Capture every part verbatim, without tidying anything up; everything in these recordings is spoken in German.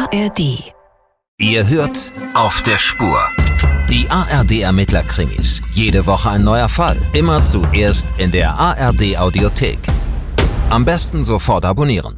R D. Ihr hört Auf der Spur. Die A R D-Ermittler-Krimis. Jede Woche ein neuer Fall. Immer zuerst in der A R D-Audiothek. Am besten sofort abonnieren.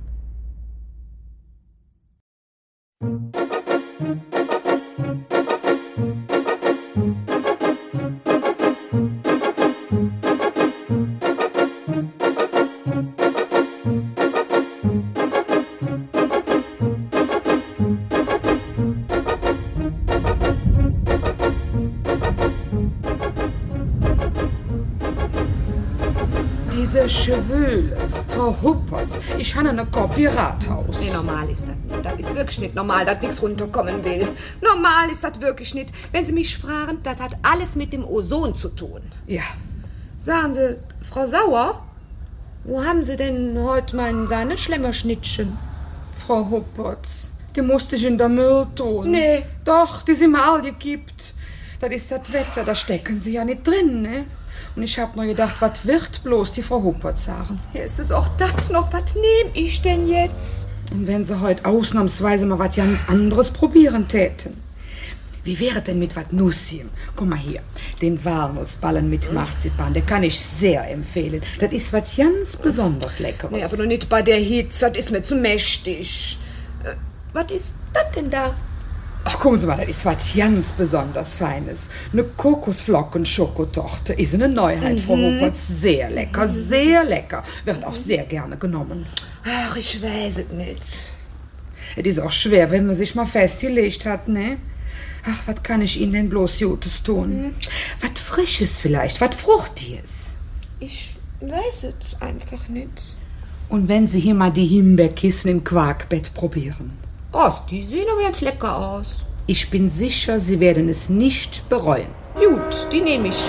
Diese Cheveux, Frau Huppertz, ich habe einen Kopf wie Rathaus. Nee, normal ist das nicht. Das ist wirklich nicht normal, dass nichts runterkommen will. Normal ist das wirklich nicht. Wenn Sie mich fragen, das hat alles mit dem Ozon zu tun. Ja. Sagen Sie, Frau Sauer, wo haben Sie denn heute mein Sahneschlemmerschnittchen? Frau Huppertz, die musste ich in der Müll tun. Nee. Doch, die sind mir all gekippt. Das ist das Wetter, da stecken sie ja nicht drin, ne? Und ich hab nur gedacht, was wird bloß die Frau Huppertz sagen? Hier ist es auch das noch. Was nehme ich denn jetzt? Und wenn sie heute ausnahmsweise mal was ganz anderes probieren täten? Wie wäre denn mit was Nussim? Guck mal hier, den Walnussballen mit Marzipan, den kann ich sehr empfehlen. Das ist was ganz besonders Leckeres. Nee, aber nur nicht bei der Hitze, das ist mir zu mächtig. Äh, was ist das denn da? Ach, gucken Sie mal, das ist was ganz besonders Feines. Eine Kokosflocken-Schokotorte ist eine Neuheit, mhm. Frau Huppertz. Sehr lecker, sehr lecker. Wird auch sehr gerne genommen. Ach, ich weiß es nicht. Es ist auch schwer, wenn man sich mal festgelegt hat, ne? Ach, was kann ich Ihnen denn bloß Gutes tun? Mhm. Was Frisches vielleicht, was Fruchtiges. Ich weiß es einfach nicht. Und wenn Sie hier mal die Himbeerkissen im Quarkbett probieren? Oh, die sehen aber jetzt lecker aus. Ich bin sicher, Sie werden es nicht bereuen. Gut, die nehme ich.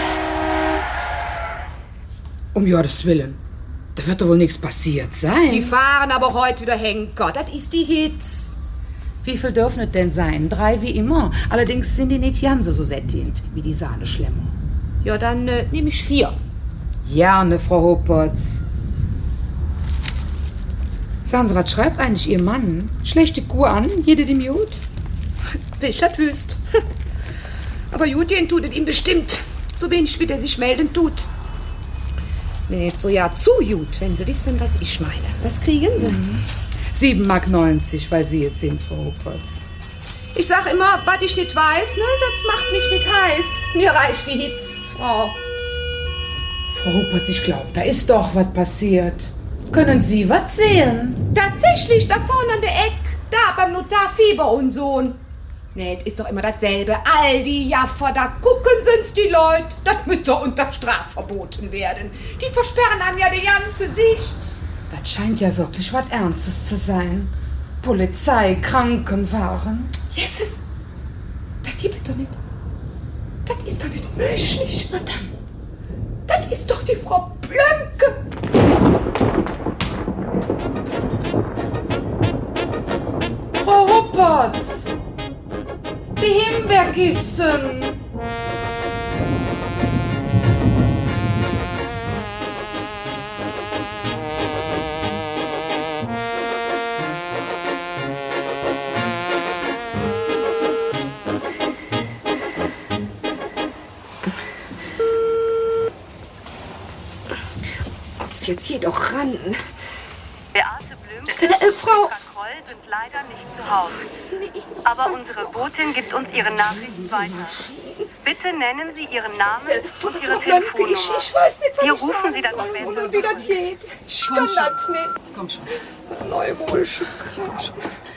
Um Gottes Willen. Da wird doch wohl nichts passiert sein. Die fahren aber heute wieder Henker. Das ist die Hitze. Wie viel dürfen es denn sein? Drei wie immer. Allerdings sind die nicht ganz so sättigend wie die Sahneschlemmer. Ja, dann äh, nehme ich vier. Gerne, Frau Huppertz. Sagen Sie, was schreibt eigentlich Ihr Mann? Schlechte Kur an, jede dem Jut? Wisch hat wüst. Aber Jut, den tut es ihm bestimmt. So wenig, wie der sich melden tut. Nicht so ja zu Jut, wenn Sie wissen, was ich meine. Was kriegen Sie? Mhm. sieben Mark neunzig, weil Sie jetzt sind, Frau Huppertz. Ich sag immer, was ich nicht weiß, ne, das macht mich nicht heiß. Mir reicht die Hitze, Frau. Frau Huppertz, ich glaube, da ist doch was passiert. Können Sie was sehen? Tatsächlich, da vorne an der Eck, da beim Notar Fieber und Sohn. Nee, das ist doch immer dasselbe. All die Jaffer, da gucken sind's die Leute. Das müsste unter Straf verboten werden. Die versperren einem ja die ganze Sicht. Das scheint ja wirklich was Ernstes zu sein. Polizei, Krankenwagen. Jesus, das gibt es doch nicht. Das ist doch nicht möglich. Madame, das ist doch die Frau Blömke. Frau Huppertz! Die Himbeerkissen! Ist jetzt hier doch ran. Beate Blümke Äh, Frau... und Kroll sind leider nicht zu Hause. Aber unsere Botin gibt uns ihre Nachricht weiter. Bitte nennen Sie Ihren Namen und Ihre Telefonnummer. Ich, ich weiß nicht, was Hier ich rufen sagen Sie dann soll, am besten. oder wie das geht. Ich Komm kann schon. das nicht. Komm schon. Neumodische Kram.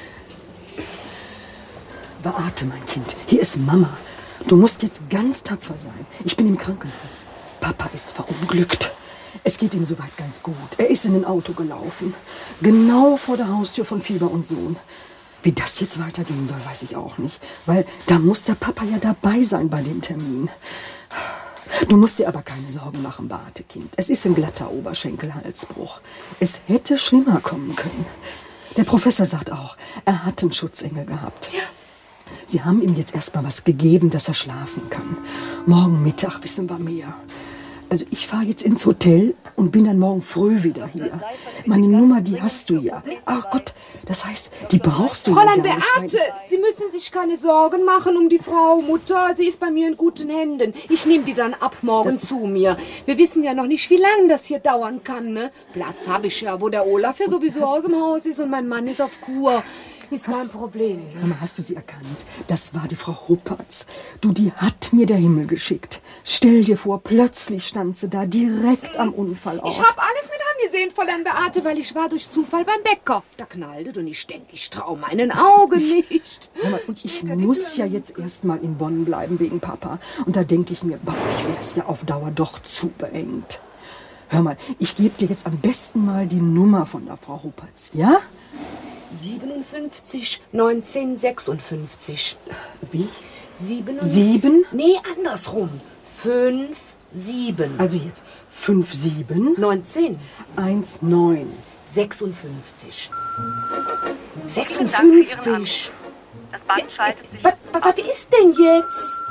Beate, mein Kind, hier ist Mama. Du musst jetzt ganz tapfer sein. Ich bin im Krankenhaus. Papa ist verunglückt. Es geht ihm soweit ganz gut. Er ist in ein Auto gelaufen. Genau vor der Haustür von Fieber und Sohn. Wie das jetzt weitergehen soll, weiß ich auch nicht. Weil da muss der Papa ja dabei sein bei dem Termin. Du musst dir aber keine Sorgen machen, Beate, Kind. Es ist ein glatter Oberschenkelhalsbruch. Es hätte schlimmer kommen können. Der Professor sagt auch, er hat einen Schutzengel gehabt. Ja. Sie haben ihm jetzt erstmal was gegeben, dass er schlafen kann. Morgen Mittag wissen wir mehr. Also ich fahre jetzt ins Hotel und bin dann morgen früh wieder hier. Meine Nummer, die hast du ja. Ach Gott, das heißt, die brauchst du Fräulein ja gar nicht. Beate, Sie müssen sich keine Sorgen machen um die Frau Mutter. Sie ist bei mir in guten Händen. Ich nehme die dann ab morgen das zu mir. Wir wissen ja noch nicht, wie lange das hier dauern kann. Ne? Platz habe ich ja, wo der Olaf ja sowieso aus dem Haus ist und mein Mann ist auf Kur. Ist kein Problem. Ne? Mama, hast du sie erkannt? Das war die Frau Huppertz. Du, die hat mir der Himmel geschickt. Stell dir vor, plötzlich stand sie da direkt am Unfallort. Ich hab alles mit angesehen, Fräulein Beate, weil ich war durch Zufall beim Bäcker. Da knallte und ich denke, ich trau meinen Augen nicht. Mama, und ich muss ja jetzt erst mal in Bonn bleiben wegen Papa. Und da denke ich mir, ich wär's ja auf Dauer doch zu beengt. Hör mal, ich gebe dir jetzt am besten mal die Nummer von der Frau Huppertz, ja? siebenundfünfzig neunzehn sechsundfünfzig. Wie? Sieben? Sieben? Nee, andersrum. Fünf, sieben. Also jetzt fünf, sieben. Neunzehn. Eins, neun. Sechsundfünfzig. Vielen Sechsundfünfzig. Das Band schaltet sich. Was, was, was ist denn jetzt?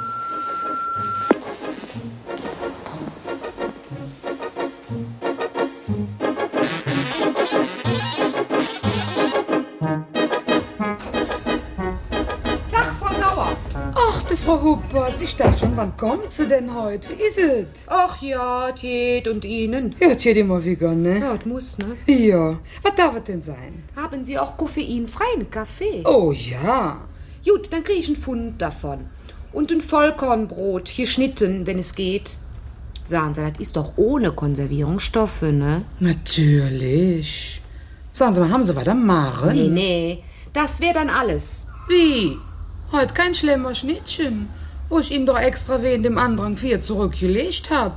Frau Huppertz, ich dachte schon, wann kommt sie denn heute? Wie ist es? Ach ja, Tät und Ihnen. Ja, Tät immer wieder, ne? Ja, das muss, ne? Ja. Was darf es denn sein? Haben Sie auch koffeinfreien Kaffee? Oh ja. Gut, dann kriege ich einen Pfund davon. Und ein Vollkornbrot, geschnitten, wenn es geht. Sagen Sie, das ist doch ohne Konservierungsstoffe, ne? Natürlich. Sagen Sie mal, haben Sie was am Magen? Nee, nee, das wäre dann alles. Wie? Heute kein schlimmer Schnittchen, wo ich Ihnen doch extra wegen dem anderen vier zurückgelegt hab.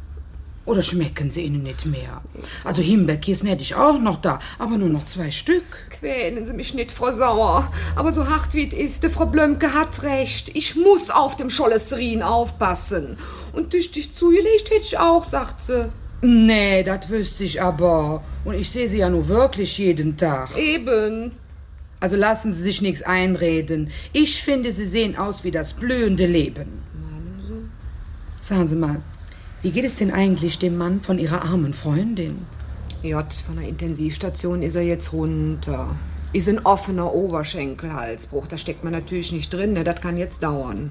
Oder schmecken sie Ihnen nicht mehr? Also Himbeerkissen hätte ich auch noch da, aber nur noch zwei Stück. Quälen Sie mich nicht, Frau Sauer. Aber so hart wie es ist, die Frau Blömke hat recht. Ich muss auf dem Cholesterin aufpassen. Und tüchtig zugelegt hätte ich auch, sagt sie. Nee, das wüsste ich aber. Und ich sehe sie ja nur wirklich jeden Tag. Eben. Also lassen Sie sich nichts einreden. Ich finde, Sie sehen aus wie das blühende Leben. Meinen Sie? Sagen Sie mal, wie geht es denn eigentlich dem Mann von Ihrer armen Freundin? J, von der Intensivstation ist er jetzt runter. Ist ein offener Oberschenkelhalsbruch. Da steckt man natürlich nicht drin, ne? Das kann jetzt dauern.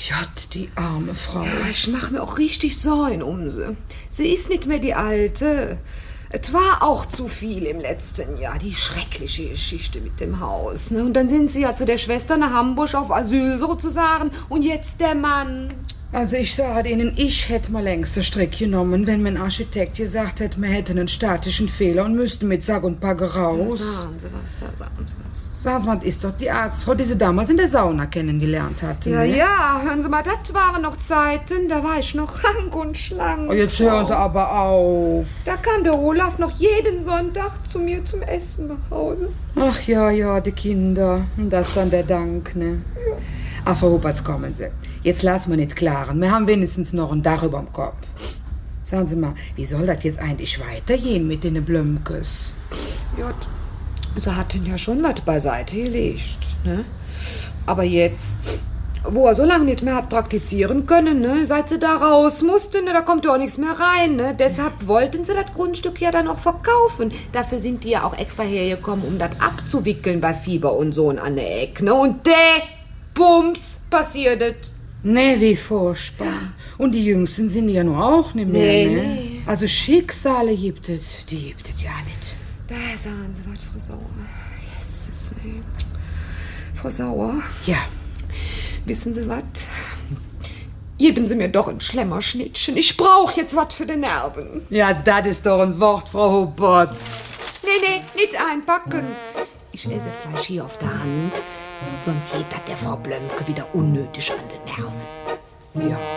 J, die arme Frau. Ja, ich mache mir auch richtig Sorgen um sie. Sie ist nicht mehr die Alte. Es war auch zu viel im letzten Jahr, die schreckliche Geschichte mit dem Haus. Ne? Und dann sind sie ja zu der Schwester nach Hamburg auf Asyl sozusagen. Und jetzt der Mann. Also ich sage Ihnen, ich hätte mal längst den Strick genommen, wenn mein Architekt gesagt hätte, wir hätten einen statischen Fehler und müssten mit Sack und Packe raus. Sagen Sie was, da sagen Sie was. Sagen Sie mal, das ist doch die Arzt, die Sie damals in der Sauna kennengelernt hatten. Ja, ne? ja, hören Sie mal, das waren noch Zeiten, da war ich noch rank und schlank. Oh, jetzt hören Sie aber auf. Da kam der Olaf noch jeden Sonntag zu mir zum Essen nach Hause. Ach ja, ja, die Kinder. Und das dann der Dank, ne? Ja. Ach, Frau Huppertz, kommen Sie. Jetzt lassen wir nicht klaren. Wir haben wenigstens noch ein Dach über dem Kopf. Sagen Sie mal, wie soll das jetzt eigentlich weitergehen mit den Blömkes? Ja, sie hatten ja schon was beiseite gelegt, ne? Aber jetzt, wo er so lange nicht mehr hat praktizieren können, ne? Seit sie da raus musste, ne? Da kommt ja auch nichts mehr rein, ne? Deshalb wollten sie das Grundstück ja dann auch verkaufen. Dafür sind die ja auch extra hergekommen, um das abzuwickeln bei Fieber und Sohn an der Ecke, ne? Und der Bums passiert es. Nee, wie furchtbar. Und die Jüngsten sind ja nur auch nicht mehr, nee, ne? Nee. Also Schicksale gibt es, die gibt es ja nicht. Da sagen Sie was, Frau Sauer. Jesus, ey. Frau Sauer? Ja. Wissen Sie was? Geben Sie mir doch ein Schlemmerschnittchen. Ich brauche jetzt was für die Nerven. Ja, das ist doch ein Wort, Frau Huppertz. Nee, nee, nicht einpacken. Ich esse gleich hier auf der Hand. Sonst geht das der Frau Blömke wieder unnötig an den Nerven. Ja.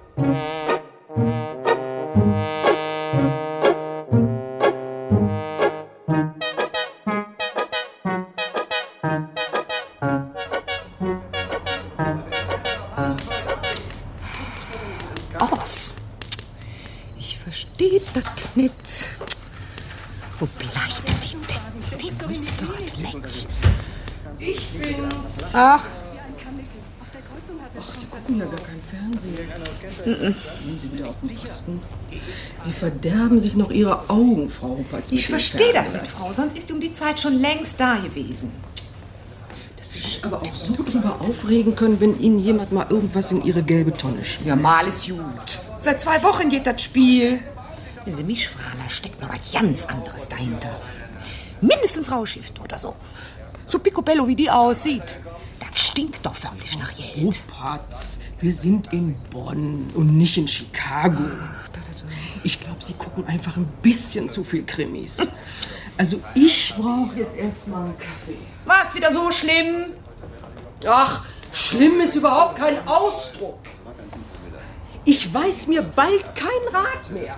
Aus. Ich verstehe das nicht. Wo bleiben die denn? Die müsste doch längst. Ich bin's. Ach, Ach, Sie gucken ja gar kein Fernsehen. Gehen Sie wieder auf den Posten. Sie verderben sich noch Ihre Augen, Frau Huppertz. Ich verstehe das nicht, Frau, sonst ist die um die Zeit schon längst da gewesen. Dass Sie sich aber auch so drüber aufregen können, wenn Ihnen jemand mal irgendwas in Ihre gelbe Tonne schmiert. Ja, mal ist gut. Seit zwei Wochen geht das Spiel. Wenn Sie mich fragen, da steckt noch was ganz anderes dahinter. Mindestens Rauschgift oder so. So picobello, wie die aussieht. Das stinkt doch förmlich nach Geld. Huppertz, wir sind in Bonn und nicht in Chicago. Ich glaube, Sie gucken einfach ein bisschen zu viel Krimis. Also ich brauche jetzt erstmal einen Kaffee. War es wieder so schlimm? Ach, schlimm ist überhaupt kein Ausdruck. Ich weiß mir bald kein Rat mehr.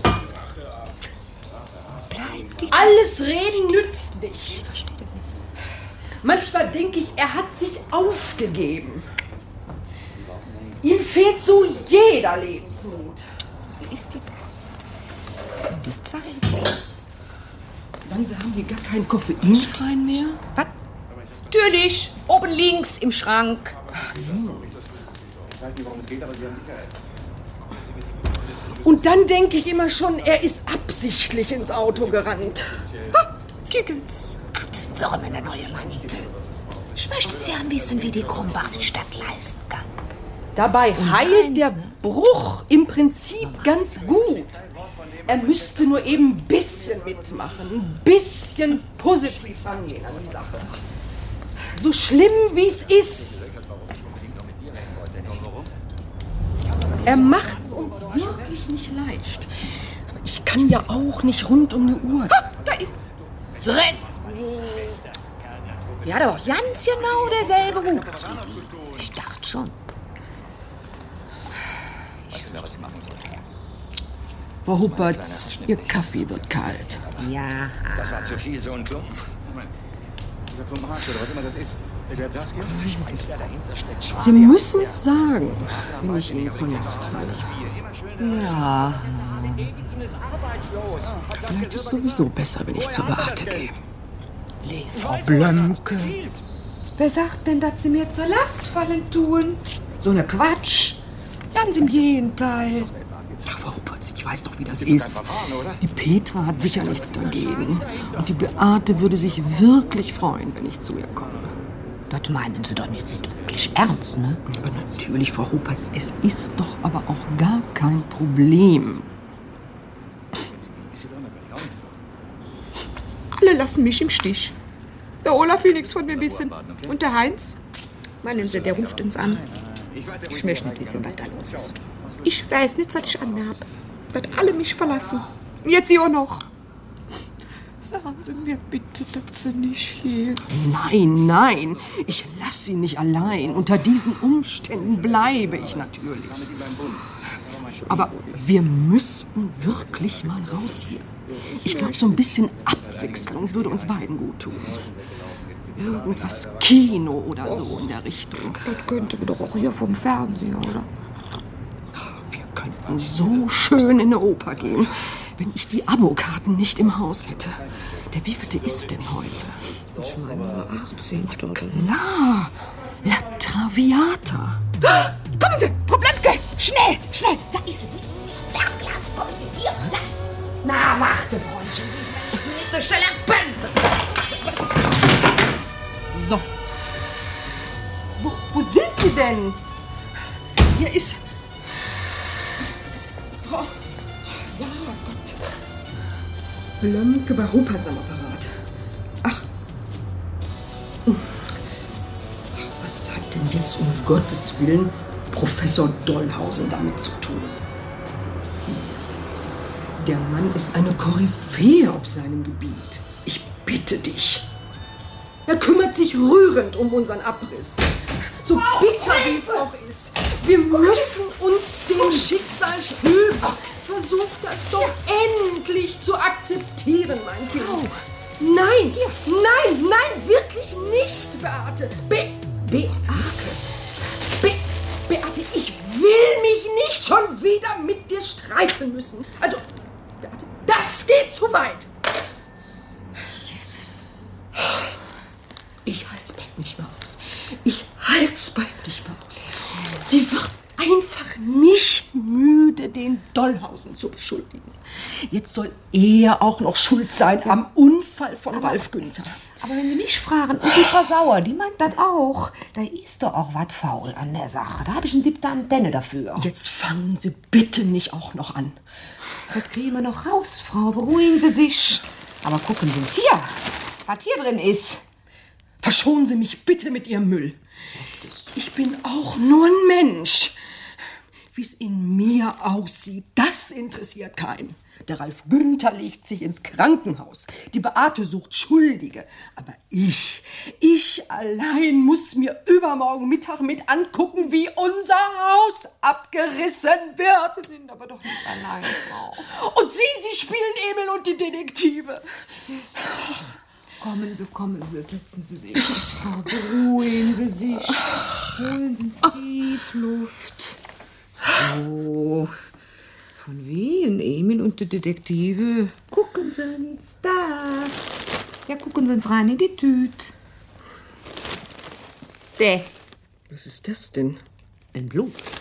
Bleibt die... Alles Reden nützt nichts. Manchmal denke ich, er hat sich aufgegeben. Ihm fehlt so jeder Lebensmut. Wie ist die doch? Um die Zeit jetzt. Sagen Sie, haben die gar keinen Koffeinstein mehr? Was? Natürlich. Oben links im Schrank. Und dann denke ich immer schon, er ist absichtlich ins Auto gerannt. Ha, Kickens. Ach, Würmer, eine neue Mantel. Ich möchte Sie wissen, wie die Krumbach sich das leisten kann. Dabei heilt der Bruch im Prinzip ganz gut. Er müsste nur eben ein bisschen mitmachen, ein bisschen positiv rangehen an die Sache. So schlimm, wie es ist. Er macht es uns wirklich nicht leicht. Aber ich kann ja auch nicht rund um die Uhr. Ha, da ist Dress. Die hat aber auch ganz genau derselbe Hut wie die. Ich dachte schon. Frau Huppertz, Ihr Kaffee wird kalt. Ja. Das war zu viel, so ein Klumpen. Dieser Klumpen Harz oder was immer das ist. Wer das gibt, ich weiß, wer dahinter steckt. Sie müssen es sagen, wenn ich Ihnen zur Last falle. Ja. Vielleicht ist es sowieso besser, wenn ich zur Beate gehe. Frau Blömke. Wer sagt denn, dass Sie mir zur Last fallen tun? So eine Quatsch. Ganz im Gegenteil. Ach, Frau Huppertz, ich weiß doch, wie das ist. Die Petra hat sicher nichts dagegen. Und die Beate würde sich wirklich freuen, wenn ich zu ihr komme. Das meinen Sie doch jetzt nicht wirklich ernst, ne? Aber natürlich, Frau Huppertz, es ist doch aber auch gar kein Problem. Alle lassen mich im Stich. Der Olaf will nichts von mir wissen. Und der Heinz? Meinen Sie, der ruft uns an. Ich möchte nicht wissen, was da los ist. Ich weiß nicht, was ich anhab. Wird alle mich verlassen. Und jetzt Sie auch noch. Sagen Sie mir bitte, dass Sie nicht hier... Nein, nein, ich lasse Sie nicht allein. Unter diesen Umständen bleibe ich natürlich. Aber wir müssten wirklich mal raus hier. Ich glaube, so ein bisschen Abwechslung würde uns beiden gut tun. Irgendwas Kino oder so in der Richtung. Das könnte man doch auch hier vom Fernseher, oder? Wir könnten so schön in eine Oper gehen, wenn ich die Abokarten nicht im Haus hätte. Der wievielte ist denn heute? Ich meine Nummer achtzehn. Klar, La Traviata. Da, kommen Sie, Frau Blömke, schnell, schnell. Da ist sie. Fernglas, kommen Sie hier. Da. Na, warte, Freundchen. Nächste Stelle. So. Wo, wo sind Sie denn? Hier ist... Frau... Ja, Gott. Blömke bei Huppertz am Apparat. Ach. Ach, was hat denn jetzt um Gottes Willen Professor Dollhausen damit zu tun? Der Mann ist eine Koryphäe auf seinem Gebiet. Ich bitte dich. Er kümmert sich rührend um unseren Abriss. So bitter wie es auch ist. Wir müssen uns dem Schicksal fügen. Versuch das doch endlich zu akzeptieren, mein Kind. Nein, nein, nein, wirklich nicht, Beate. Be Beate. Be Beate, ich will mich nicht schon wieder mit dir streiten müssen. Also, Beate, das geht zu weit. Jesus. Ich halt's bald nicht mehr aus. Ich halt's bald nicht mehr aus. den Dollhausen zu beschuldigen. Jetzt soll er auch noch schuld sein am Unfall von aber, Ralf Günther. Aber wenn Sie mich fragen, und die Frau Sauer, die meint das auch, da ist doch auch was faul an der Sache. Da habe ich eine siebte Antenne dafür. Jetzt fangen Sie bitte nicht auch noch an. Das kriegen wir noch raus, Frau. Beruhigen Sie sich. Aber gucken Sie uns hier, was hier drin ist. Verschonen Sie mich bitte mit Ihrem Müll. Ich bin auch nur ein Mensch. Wie es in mir aussieht, das interessiert keinen. Der Ralf Günther legt sich ins Krankenhaus. Die Beate sucht Schuldige. Aber ich, ich allein muss mir übermorgen Mittag mit angucken, wie unser Haus abgerissen wird. Sie sind aber doch nicht allein, Frau. Und Sie, Sie spielen Emil und die Detektive. Kommen Sie, kommen Sie, setzen Sie sich, Frau. Beruhigen Sie sich. Holen Sie tief Luft. So. Von wegen Emil und die Detektive. Gucken Sie uns da. Ja, gucken Sie uns rein in die Tüte. Der. Was ist das denn? Ein Blues.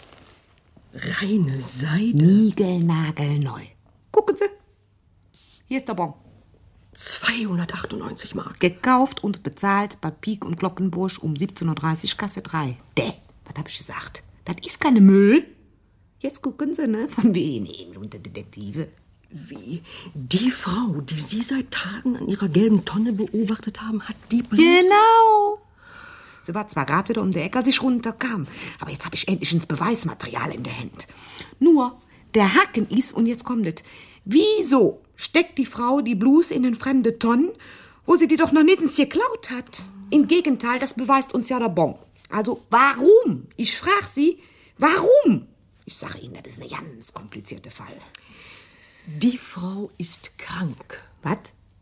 Reine Seide. Niegelnagelneu. Gucken Sie. Hier ist der Bon. zweihundertachtundneunzig Mark. Gekauft und bezahlt bei Pieck und Glockenburg um siebzehn Uhr dreißig, Kasse drei. Der. Was hab ich gesagt? Das ist keine Müll. Jetzt gucken Sie, ne? Von wem Emil und der Detektive. Wie? Die Frau, die Sie seit Tagen an ihrer gelben Tonne beobachtet haben, hat die Bluse... Genau. Sie war zwar gerade wieder um die Ecke, als ich runterkam, aber jetzt habe ich endlich ins Beweismaterial in der Hand. Nur, der Haken ist, und jetzt kommt es, wieso steckt die Frau die Bluse in den fremde Tonnen, wo sie die doch noch nicht ins geklaut hat? Im Gegenteil, das beweist uns ja der Bon. Also, warum? Ich frage Sie, warum? Ich sage Ihnen, das ist ein ganz komplizierter Fall. Die Frau ist krank. Was?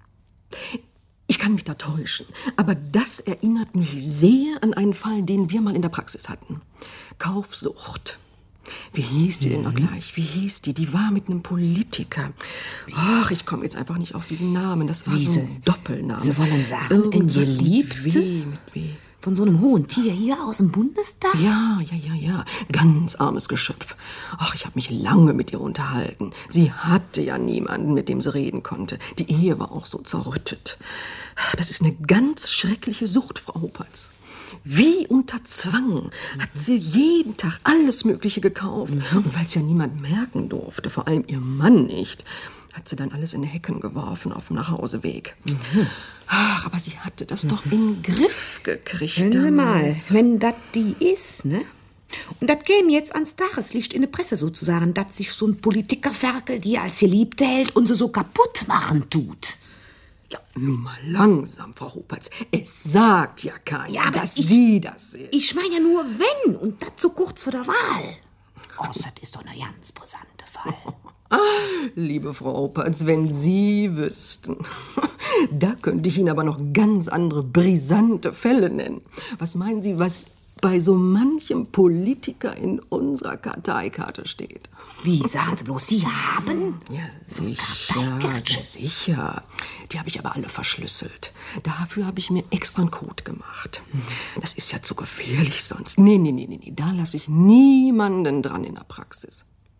Ich kann mich da täuschen, aber das erinnert mich sehr an einen Fall, den wir mal in der Praxis hatten. Kaufsucht. Wie hieß die denn noch gleich? Wie hieß die? Die war mit einem Politiker. Ach, ich komme jetzt einfach nicht auf diesen Namen. Das war Wie so ein Doppelname. Sie wollen sagen, ein Geliebte? Mit W, mit W. Von so einem hohen Tier hier aus dem Bundestag? Ja, ja, ja, ja. Ganz armes Geschöpf. Ach, ich habe mich lange mit ihr unterhalten. Sie hatte ja niemanden, mit dem sie reden konnte. Die Ehe war auch so zerrüttet. Das ist eine ganz schreckliche Sucht, Frau Huppertz. Wie unter Zwang hat sie jeden Tag alles Mögliche gekauft. Mhm. Und weil es ja niemand merken durfte, vor allem ihr Mann nicht, hat sie dann alles in Hecken geworfen auf dem Nachhauseweg. Mhm. Ach, aber sie hatte das mhm. doch in den Griff gekriegt. Hören Sie mal, damals. wenn das die ist, ne? Und das käme jetzt ans Tageslicht in der Presse sozusagen, dass sich so ein Politikerferkel, die als Geliebte hält und sie so kaputt machen tut. Ja, nun mal langsam, Frau Huppertz. Es sagt ja keiner, Ja, aber dass ich- sie das ist. Ich meine ja nur wenn, und das so kurz vor der Wahl. Oh, das ist doch eine ganz brisante Fall. Liebe Frau Huppertz, wenn Sie wüssten. Da könnte ich Ihnen aber noch ganz andere brisante Fälle nennen. Was meinen Sie, was bei so manchem Politiker in unserer Karteikarte steht? Wie, sagen Sie bloß, Sie haben? Ja, sicher, sehr sicher. Die habe ich aber alle verschlüsselt. Dafür habe ich mir extra einen Code gemacht. Das ist ja zu gefährlich sonst. Nee, nee, nee, nee, nee. Da lasse ich niemanden dran in der Praxis.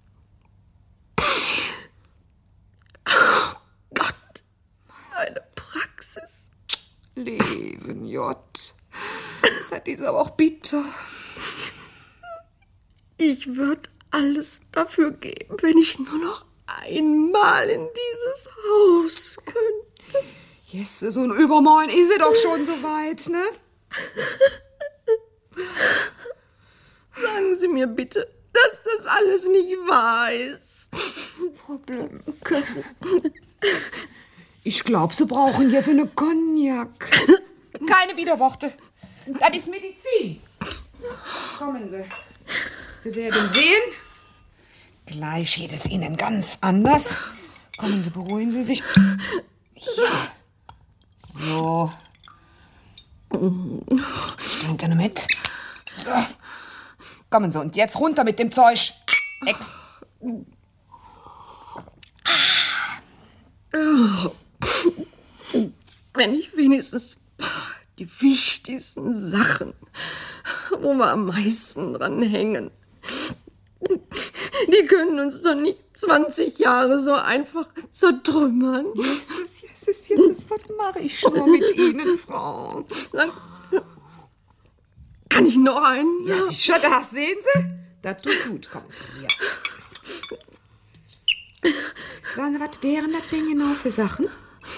Oh Gott, eine Praxis. Leben J. Das ist aber auch bitter. Ich würde alles dafür geben, wenn ich nur noch einmal in dieses Haus könnte. Jesse, so ein Übermorgen ist sie doch schon so weit, ne? Sagen Sie mir bitte, dass das alles nicht wahr ist. Frau Blümke. Ich glaube, Sie brauchen jetzt eine Cognac. Keine Widerworte. Das ist Medizin. Kommen Sie. Sie werden sehen. Gleich geht es Ihnen ganz anders. Kommen Sie, beruhigen Sie sich. Hier. So. Ich trinke eine mit. So. Kommen Sie, und jetzt runter mit dem Zeug. Ex. Wenn ich wenigstens die wichtigsten Sachen, wo wir am meisten dran hängen, Die können uns doch nicht zwanzig Jahre so einfach zertrümmern. Jesus, Jesus, Jesus, was mache ich schon mit Ihnen, Frau? Kann ich noch einen? Ja, sicher, das sehen Sie. Das tut gut, kommen Sie hier. Sagen Sie, was wären das denn genau für Sachen?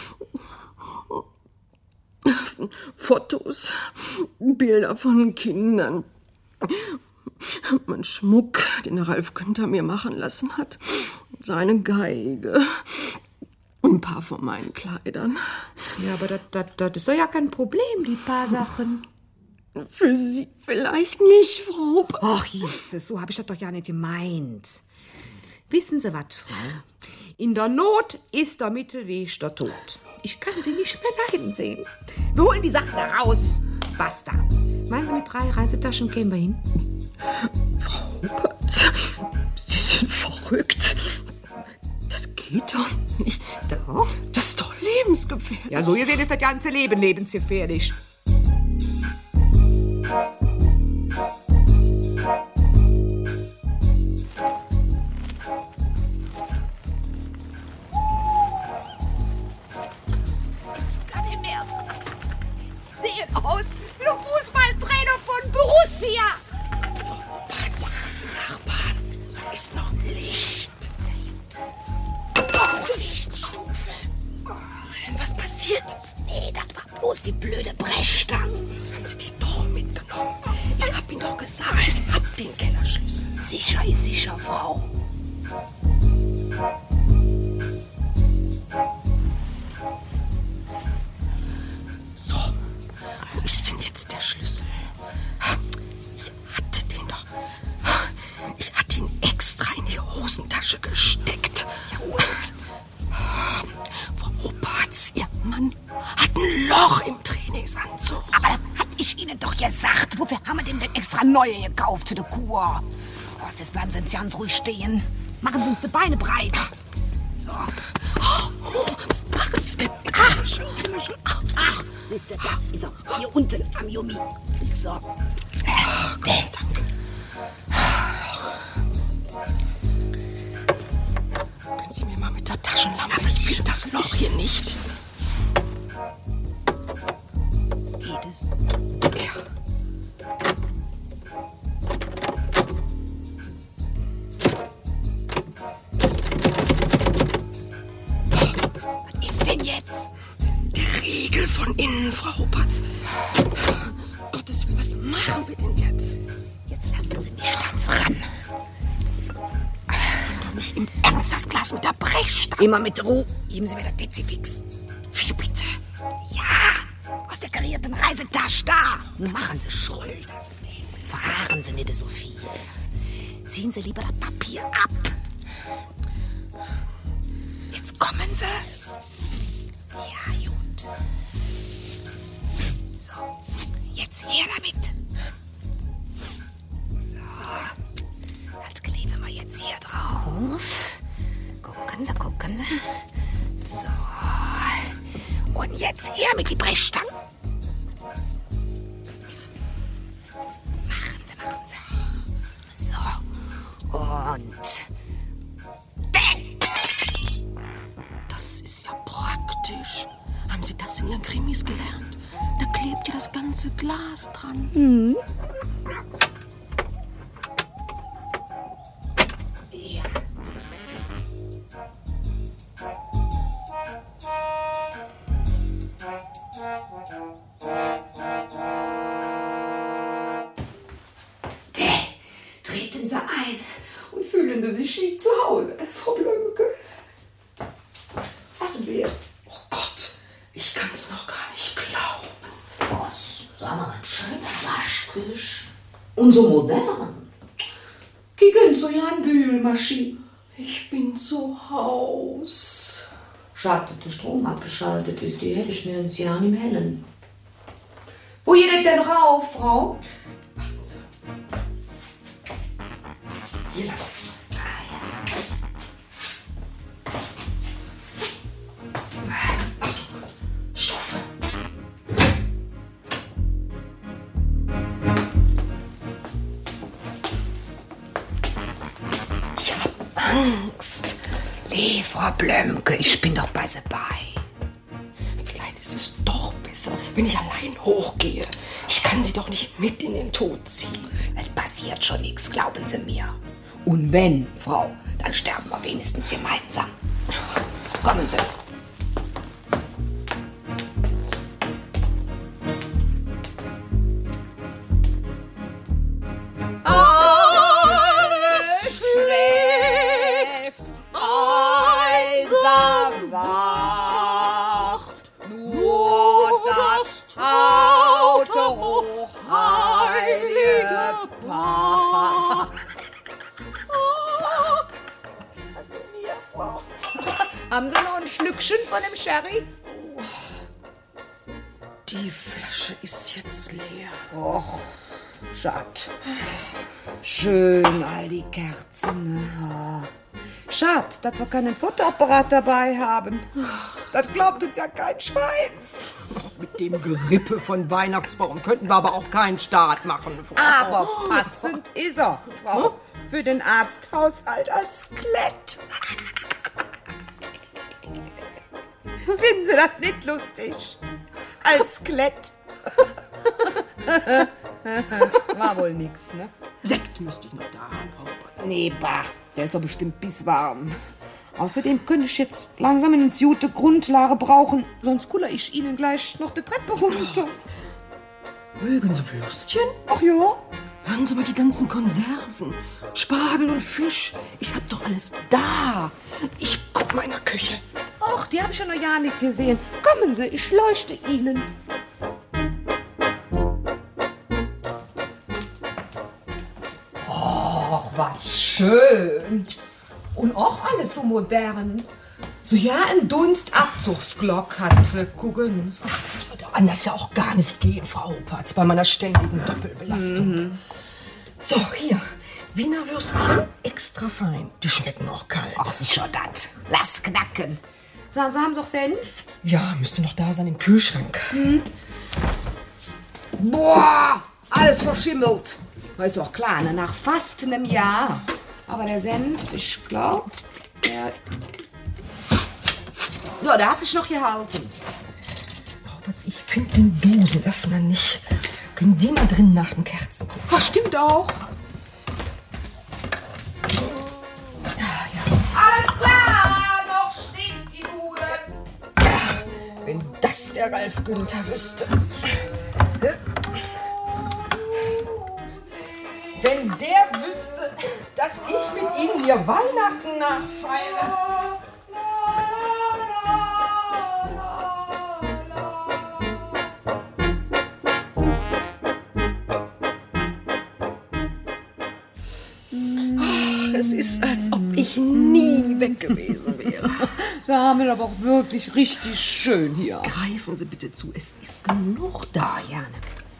Fotos, Bilder von Kindern, mein Schmuck, den Ralf Günther mir machen lassen hat, seine Geige, ein paar von meinen Kleidern. Ja, aber das, das, das ist doch ja kein Problem, die paar Sachen. Für Sie vielleicht nicht, Frau Ober. Ach, Jesus, so habe ich das doch ja nicht gemeint. Wissen Sie was, Frau? In der Not ist der Mittelweg der Tod. Ich kann Sie nicht mehr leiden sehen. Wir holen die Sachen da raus. Basta. Meinen Sie, mit drei Reisetaschen kämen wir hin? Frau Obert, Sie sind verrückt. Das geht doch nicht. Das ist doch lebensgefährlich. Ja, so gesehen ist das ganze Leben lebensgefährlich. Aus Fußballtrainer von Borussia. Frau Patz, die Nachbarn. Hier ist noch Licht. Vorsicht, Stufe. Ist denn was passiert? Nee, das war bloß die blöde Brechstange. Haben Sie die doch mitgenommen? Ich hab Ihnen doch gesagt, ich hab den Kellerschlüssel. Sicher ist sicher, Frau. So. Wo ist denn jetzt der Schlüssel? Ich hatte den doch. Ich hatte ihn extra in die Hosentasche gesteckt. Ja, und? Frau Obertz, Ihr Mann hat ein Loch im Trainingsanzug. Aber das hab ich Ihnen doch gesagt. Wofür haben wir denn denn extra neue gekauft für die Kur? Oh, jetzt bleiben Sie jetzt ganz ruhig stehen. Machen Sie uns die Beine breit. So. Oh, oh, was machen Sie denn? Ach, ach, ach. Siehst du, da ist er. Hier unten am Jummi. So. Oh, Gott sei Dank. So. Können Sie mir mal mit der Taschenlampe? Ich finde das Loch hier nicht. Geht es? Ja. Was ist denn jetzt? Der Riegel von innen, Frau Obertz. Gottes Willen, was machen wir denn jetzt? Jetzt lassen Sie mich ganz ran. Sie wollen doch nicht im Ernst das Glas mit der Brechstange. Immer mit Ruhe. Geben Sie mir das Dezifix. Wie bitte? Ja, aus der karierten Reisetasche da. Nun machen Sie schon. Verharren Sie nicht so viel. Ziehen Sie lieber das Papier ab. Jetzt kommen Sie. Ja, gut. So, jetzt her damit. So, das kleben wir jetzt hier drauf. Gucken Sie, gucken Sie. So, und jetzt her mit die Brechstange. Machen Sie, machen Sie. So, und... Das ist ja praktisch. Haben Sie das in Ihren Krimis gelernt? Da klebt ja das ganze Glas dran. Mhm. Ja. Treten Sie ein und fühlen Sie sich wie zu Hause, Frau Blömke. Warten Sie jetzt. Oh Gott, ich kann's noch gar nicht glauben. Was? Sagen wir mal, ein schöner Waschküche. Und so modern. Kicken zu Jan Bühlmaschine. Ich bin zu Haus. Schade, dass der Strom abgeschaltet ist. Die hätte ich mir ins Jahr im Hellen. Wo geht denn rauf, Frau? Warten Sie. Hier lang. Ah, ja. Achtung, Stufe. Ich hab Angst. Nee, Frau Blömke, ich bin doch bei sie bei. Vielleicht ist es doch besser, wenn ich allein hochgehe. Ich kann sie doch nicht mit in den Tod ziehen. Es passiert schon nichts, glauben Sie mir. Und wenn, Frau, dann sterben wir wenigstens gemeinsam. Kommen Sie. Haben Sie noch ein Schlückchen von dem Sherry? Die Flasche ist jetzt leer. Och, schad. Schön, all die Kerzen. Ne? Schad, dass wir keinen Fotoapparat dabei haben. Das glaubt uns ja kein Schwein. Mit dem Gerippe von Weihnachtsbaum könnten wir aber auch keinen Start machen, Frau. Aber passend ist er, Frau. Für den Arzthaushalt als Skelett. Finden Sie das nicht lustig? Als Skelett. War wohl nix, ne? Sekt müsste ich noch da haben, Frau Potz. Nee, bah, der ist doch bestimmt bisswarm. Außerdem könnte ich jetzt langsam ins gute Grundlage brauchen, sonst kuller ich Ihnen gleich noch die Treppe runter. Mögen Sie Würstchen? Ach ja? Hören Sie mal die ganzen Konserven. Spargel und Fisch. Ich hab doch alles da. Ich guck mal in der Küche. Ach, die habe ich ja noch ja nicht gesehen. Kommen Sie, ich leuchte Ihnen. Och, was schön. Und auch alles so modern. So ja, ein Dunstabzugsglock hat sie. Gucken Sie. Ach, das würde anders ja auch gar nicht gehen, Frau Huppertz, bei meiner ständigen Doppelbelastung. Mhm. So, hier. Wiener Würstchen, extra fein. Die schmecken auch kalt. Ach, sicher dat. Lass knacken. Sagen Sie, haben Sie auch Senf? Ja, müsste noch da sein im Kühlschrank. Hm. Boah, alles verschimmelt. Ist auch klar, ne? Nach fast einem Jahr. Aber der Senf, ich glaube, der... Ja, der hat sich noch gehalten. Roberts, ich finde den Dosenöffner nicht. Können Sie mal drin nach den Kerzen gucken? Ach, stimmt auch. Ja, ja. Alles klar, noch stinkt die Bude. Wenn das der Ralf Günther wüsste. Wenn der wüsste, dass ich mit Ihnen hier Weihnachten nachfeiere. Ach, es ist, als ob ich nie weg gewesen wäre. Da haben wir aber auch wirklich richtig schön hier. Greifen Sie bitte zu, es ist genug da, Jane.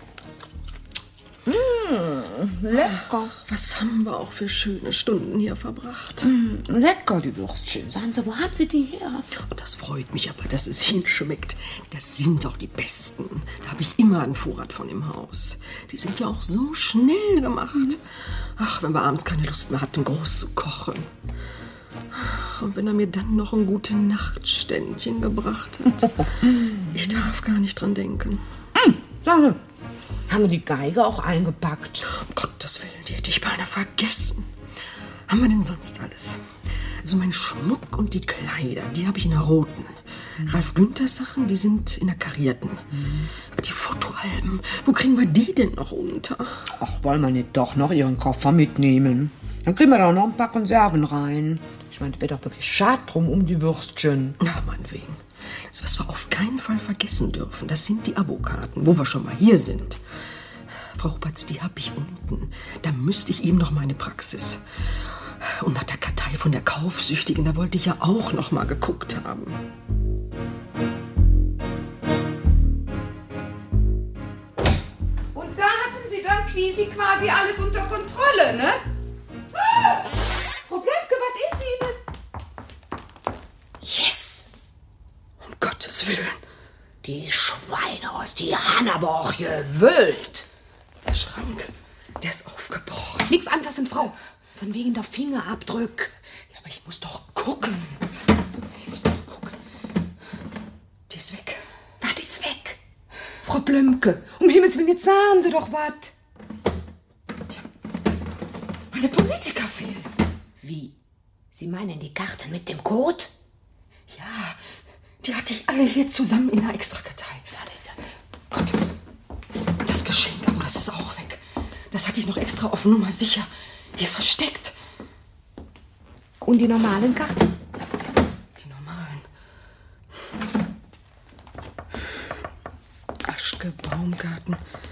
Mmh, lecker. Was haben wir auch für schöne Stunden hier verbracht. Mmh, lecker, die Würstchen. Sagen Sie, wo haben Sie die her? Oh, das freut mich aber, dass es Ihnen schmeckt. Das sind doch die besten. Da habe ich immer einen Vorrat von im Haus. Die sind ja auch so schnell gemacht. Mhm. Ach, wenn wir abends keine Lust mehr hatten, groß zu kochen. Und wenn er mir dann noch ein gute Nachtständchen gebracht hat. Ich darf gar nicht dran denken. Mmh, sagen Sie. Haben wir die Geige auch eingepackt? Um Gottes Willen, die hätte ich beinahe vergessen. Haben wir denn sonst alles? Also mein Schmuck und die Kleider, die habe ich in der roten. Mhm. Ralf Günthers Sachen, die sind in der karierten. Mhm. Aber die Fotoalben, wo kriegen wir die denn noch unter? Ach, wollen wir nicht doch noch Ihren Koffer mitnehmen? Dann kriegen wir da noch ein paar Konserven rein. Ich meine, es wird doch wirklich schade drum um die Würstchen. Ja, meinetwegen. Das, was wir auf keinen Fall vergessen dürfen, das sind die Abokarten, wo wir schon mal hier sind. Frau Huppertz, die habe ich unten. Da müsste ich eben noch meine Praxis. Und nach der Kartei von der Kaufsüchtigen, da wollte ich ja auch noch mal geguckt haben. Und da hatten Sie dann quasi quasi alles unter Kontrolle, ne? Ah, Frau Blömke, was ist Ihnen? Yes! Um Gottes Willen. Die Schweine aus die haben aber auch gewöhlt. Der Schrank, der ist aufgebrochen. Nix anfassen, Frau. Von wegen der Fingerabdrück. Aber ich muss doch gucken. Ich muss doch gucken. Die ist weg. Was ist weg? Frau Blümke, um Himmels Willen, jetzt sagen Sie doch was. Meine Politiker fehlen. Wie? Sie meinen die Karten mit dem Code? Ja, die hatte ich alle hier zusammen in der Extrakartei. Ja, das ist ja... Gott. Und das Geschenk, aber das ist auch weg. Das hatte ich noch extra auf Nummer sicher hier versteckt. Und die normalen Karten? Die normalen. Aschke, Baumgarten,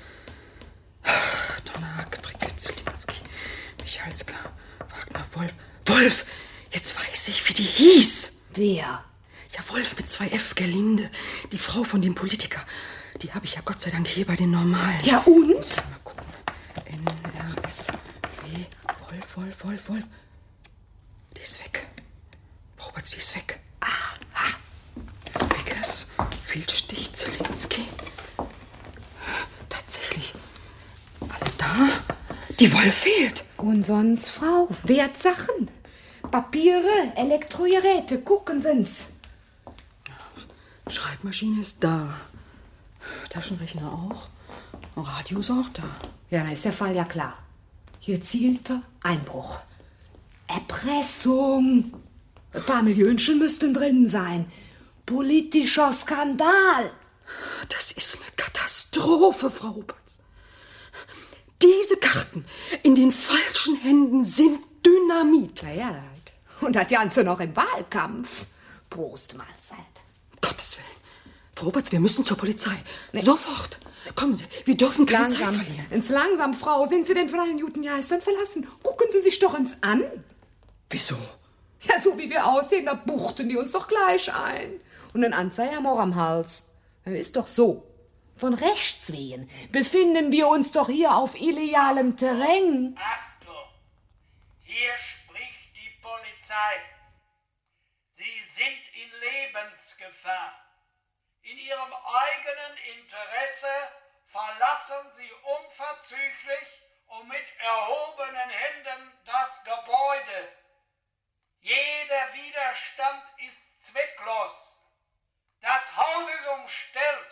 Donnerhack, Bricke, Zielinski, Michalska, Wagner, Wolf. Wolf! Jetzt weiß ich, wie die hieß. Wer? Ja, Wolf mit zwei F, Gerlinde. Die Frau von dem Politiker. Die habe ich ja Gott sei Dank hier bei den Normalen. Ja, und? Muss ich mal gucken. N R S W. Wolf, Wolf, Wolf, Wolf. Die ist weg. Roberts, die ist weg. Aha. Wiggers, Feldstich, Zielinski. Tatsächlich. Alle da? Die Wolf fehlt. Und sonst, Frau, Wertsachen. Papiere, Elektrogeräte, gucken Sie's. Schreibmaschine ist da. Taschenrechner auch. Radio ist auch da. Ja, dann ist der Fall ja klar. Gezielter Einbruch. Erpressung. Ein paar Millionchen müssten drin sein. Politischer Skandal. Das ist eine Katastrophe, Frau Oberts. Diese Karten in den falschen Händen sind Dynamit. Na ja, halt. Und das Ganze noch im Wahlkampf. Prost, Mahlzeit. Gottes Willen. Frau Oberts, wir müssen zur Polizei. Nee. Sofort. Kommen Sie, wir dürfen keine langsam, Zeit verlieren. Ins langsam, Frau. Sind Sie denn von allen guten Geistern verlassen? Gucken Sie sich doch uns an. Wieso? Ja, so wie wir aussehen, da buchten die uns doch gleich ein. Und ein Anzeiger haben wir auch am Hals. Ist doch so. Von rechts wegen befinden wir uns doch hier auf illegalem Terrain. Achtung! Hier spricht die Polizei. Sie sind in Lebensgefahr. In Ihrem eigenen Interesse verlassen Sie unverzüglich und mit erhobenen Händen das Gebäude. Jeder Widerstand ist zwecklos. Das Haus ist umstellt.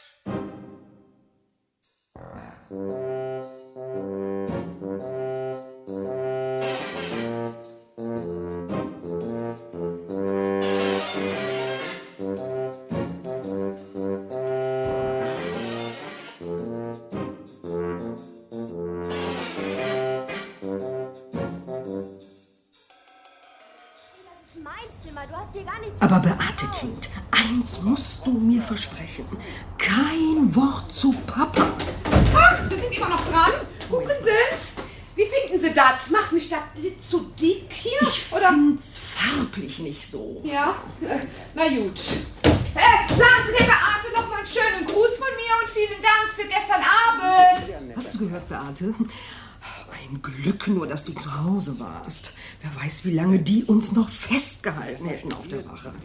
Aber Beate, Kind, eins musst du mir versprechen. Kein Wort zu Papa. Ach, Sie sind immer noch dran. Gucken Sie's. Wie finden Sie das? Macht mich das zu dick hier? Ich Oder? find's farblich nicht so. Ja? Na gut. Äh, sagen Sie der Beate noch mal einen schönen Gruß von mir und vielen Dank für gestern Abend. Hast du gehört, Beate? Ein Glück nur, dass du zu Hause warst. Wer weiß, wie lange die uns noch festgehalten hätten auf der Wache.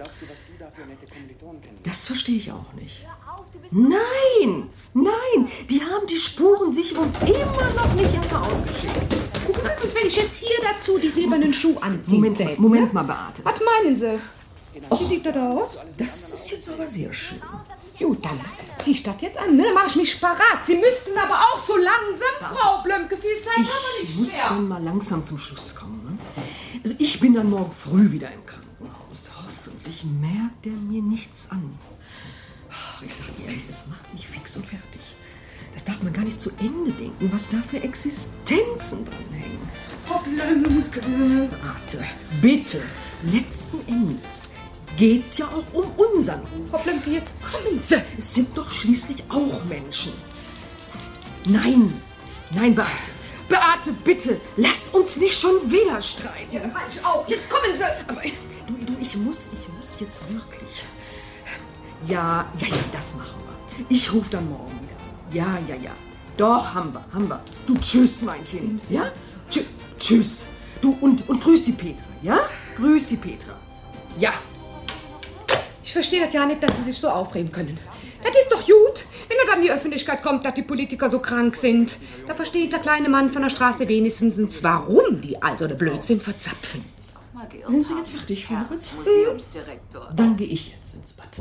Das verstehe ich auch nicht. Nein, nein, die haben die Spurensicherung immer noch nicht ins Haus geschickt. Gucken Sie uns, wenn ich jetzt hier dazu die silbernen Schuhe anziehe. Moment, jetzt, Moment ne? mal, Beate. Was meinen Sie? Wie sieht das aus? Das ist jetzt aber sehr schön. Gut, dann zieh ich das jetzt an, ne? Dann mache ich mich parat. Sie müssten aber auch so langsam, Frau Blümke. Viel Zeit haben wir Ich nicht muss mehr. dann mal langsam zum Schluss kommen. Ne? Also ich bin dann morgen früh wieder im Krankenhaus. Hoffentlich merkt er mir nichts an. Ach, ich sag dir ehrlich, es macht mich fix und fertig. Das darf man gar nicht zu Ende denken, was da für Existenzen dranhängen. Frau Blümke. Beate, bitte, letzten Endes geht's ja auch um unseren Ruf. Frau Blümke, jetzt kommen Sie. Es sind doch schließlich auch Menschen. Nein, nein, Beate. Beate, bitte, lass uns nicht schon wieder streiten. Ja, dann meine ich auch. Jetzt kommen Sie. Aber du, du, ich muss, ich muss jetzt wirklich. Ja, ja, ja, das machen wir. Ich rufe dann morgen wieder. Ja, ja, ja. Doch, haben wir, haben wir. Du, tschüss, mein Kind. Sind Sie ja? jetzt? Tschüss. Tschüss. Du, und, und grüß die Petra, ja? Grüß die Petra. Ja. Ich verstehe das ja nicht, dass Sie sich so aufregen können. Das ist doch gut, wenn er dann in die Öffentlichkeit kommt, dass die Politiker so krank sind. Da versteht der kleine Mann von der Straße wenigstens, warum die also der Blödsinn verzapfen. Mal, Georg. gehört Sind Sie haben, jetzt fertig, Herr Moritz? Museumsdirektor. Dann gehe ich jetzt ins Bad.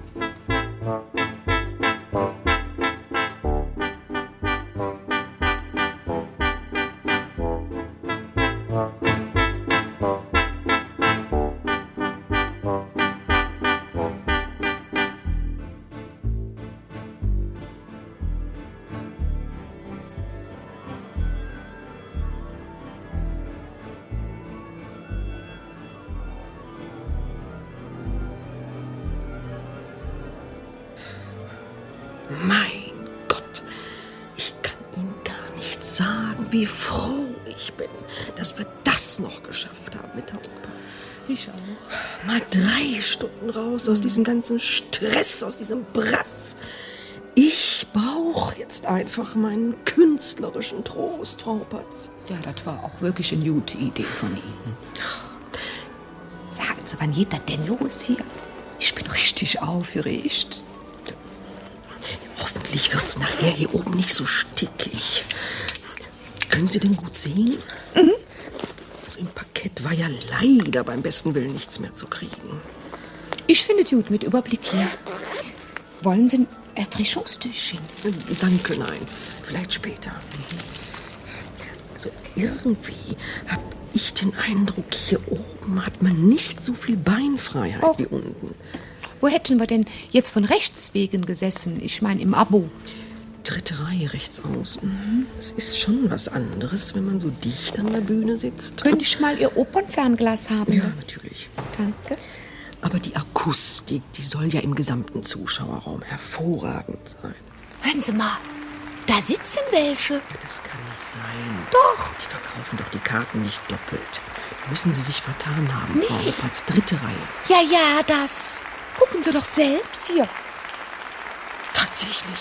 Mein Gott, ich kann Ihnen gar nicht sagen, wie froh ich bin, dass wir das noch geschafft haben mit der Oper. Ich auch. Mal drei Stunden raus aus diesem ganzen Stress, aus diesem Brass. Ich brauche jetzt einfach meinen künstlerischen Trost, Frau Hoppertz. Ja, das war auch wirklich eine gute Idee von Ihnen. Sagen Sie, wann geht das denn los hier? Ich bin richtig aufgeregt. Hoffentlich wird's nachher hier oben nicht so stickig. Können Sie denn gut sehen? Mhm. Also im Parkett war ja leider beim besten Willen nichts mehr zu kriegen. Ich finde es gut mit Überblick hier. Wollen Sie ein Erfrischungstüchchen? Danke, nein. Vielleicht später. Also irgendwie habe ich den Eindruck, hier oben hat man nicht so viel Beinfreiheit Och. wie unten. Wo hätten wir denn jetzt von rechts wegen gesessen? Ich meine im Abo. Dritte Reihe rechts außen. Es ist schon was anderes, wenn man so dicht an der Bühne sitzt. Könnte ich mal Ihr Opernfernglas haben? Ja, natürlich. Danke. Aber die Akustik, die soll ja im gesamten Zuschauerraum hervorragend sein. Hören Sie mal, da sitzen welche. Das kann nicht sein. Doch. Die verkaufen doch die Karten nicht doppelt. Müssen Sie sich vertan haben, Nee. Frau Hoppertz. Dritte Reihe. Ja, ja, das. Gucken Sie doch selbst hier. Tatsächlich.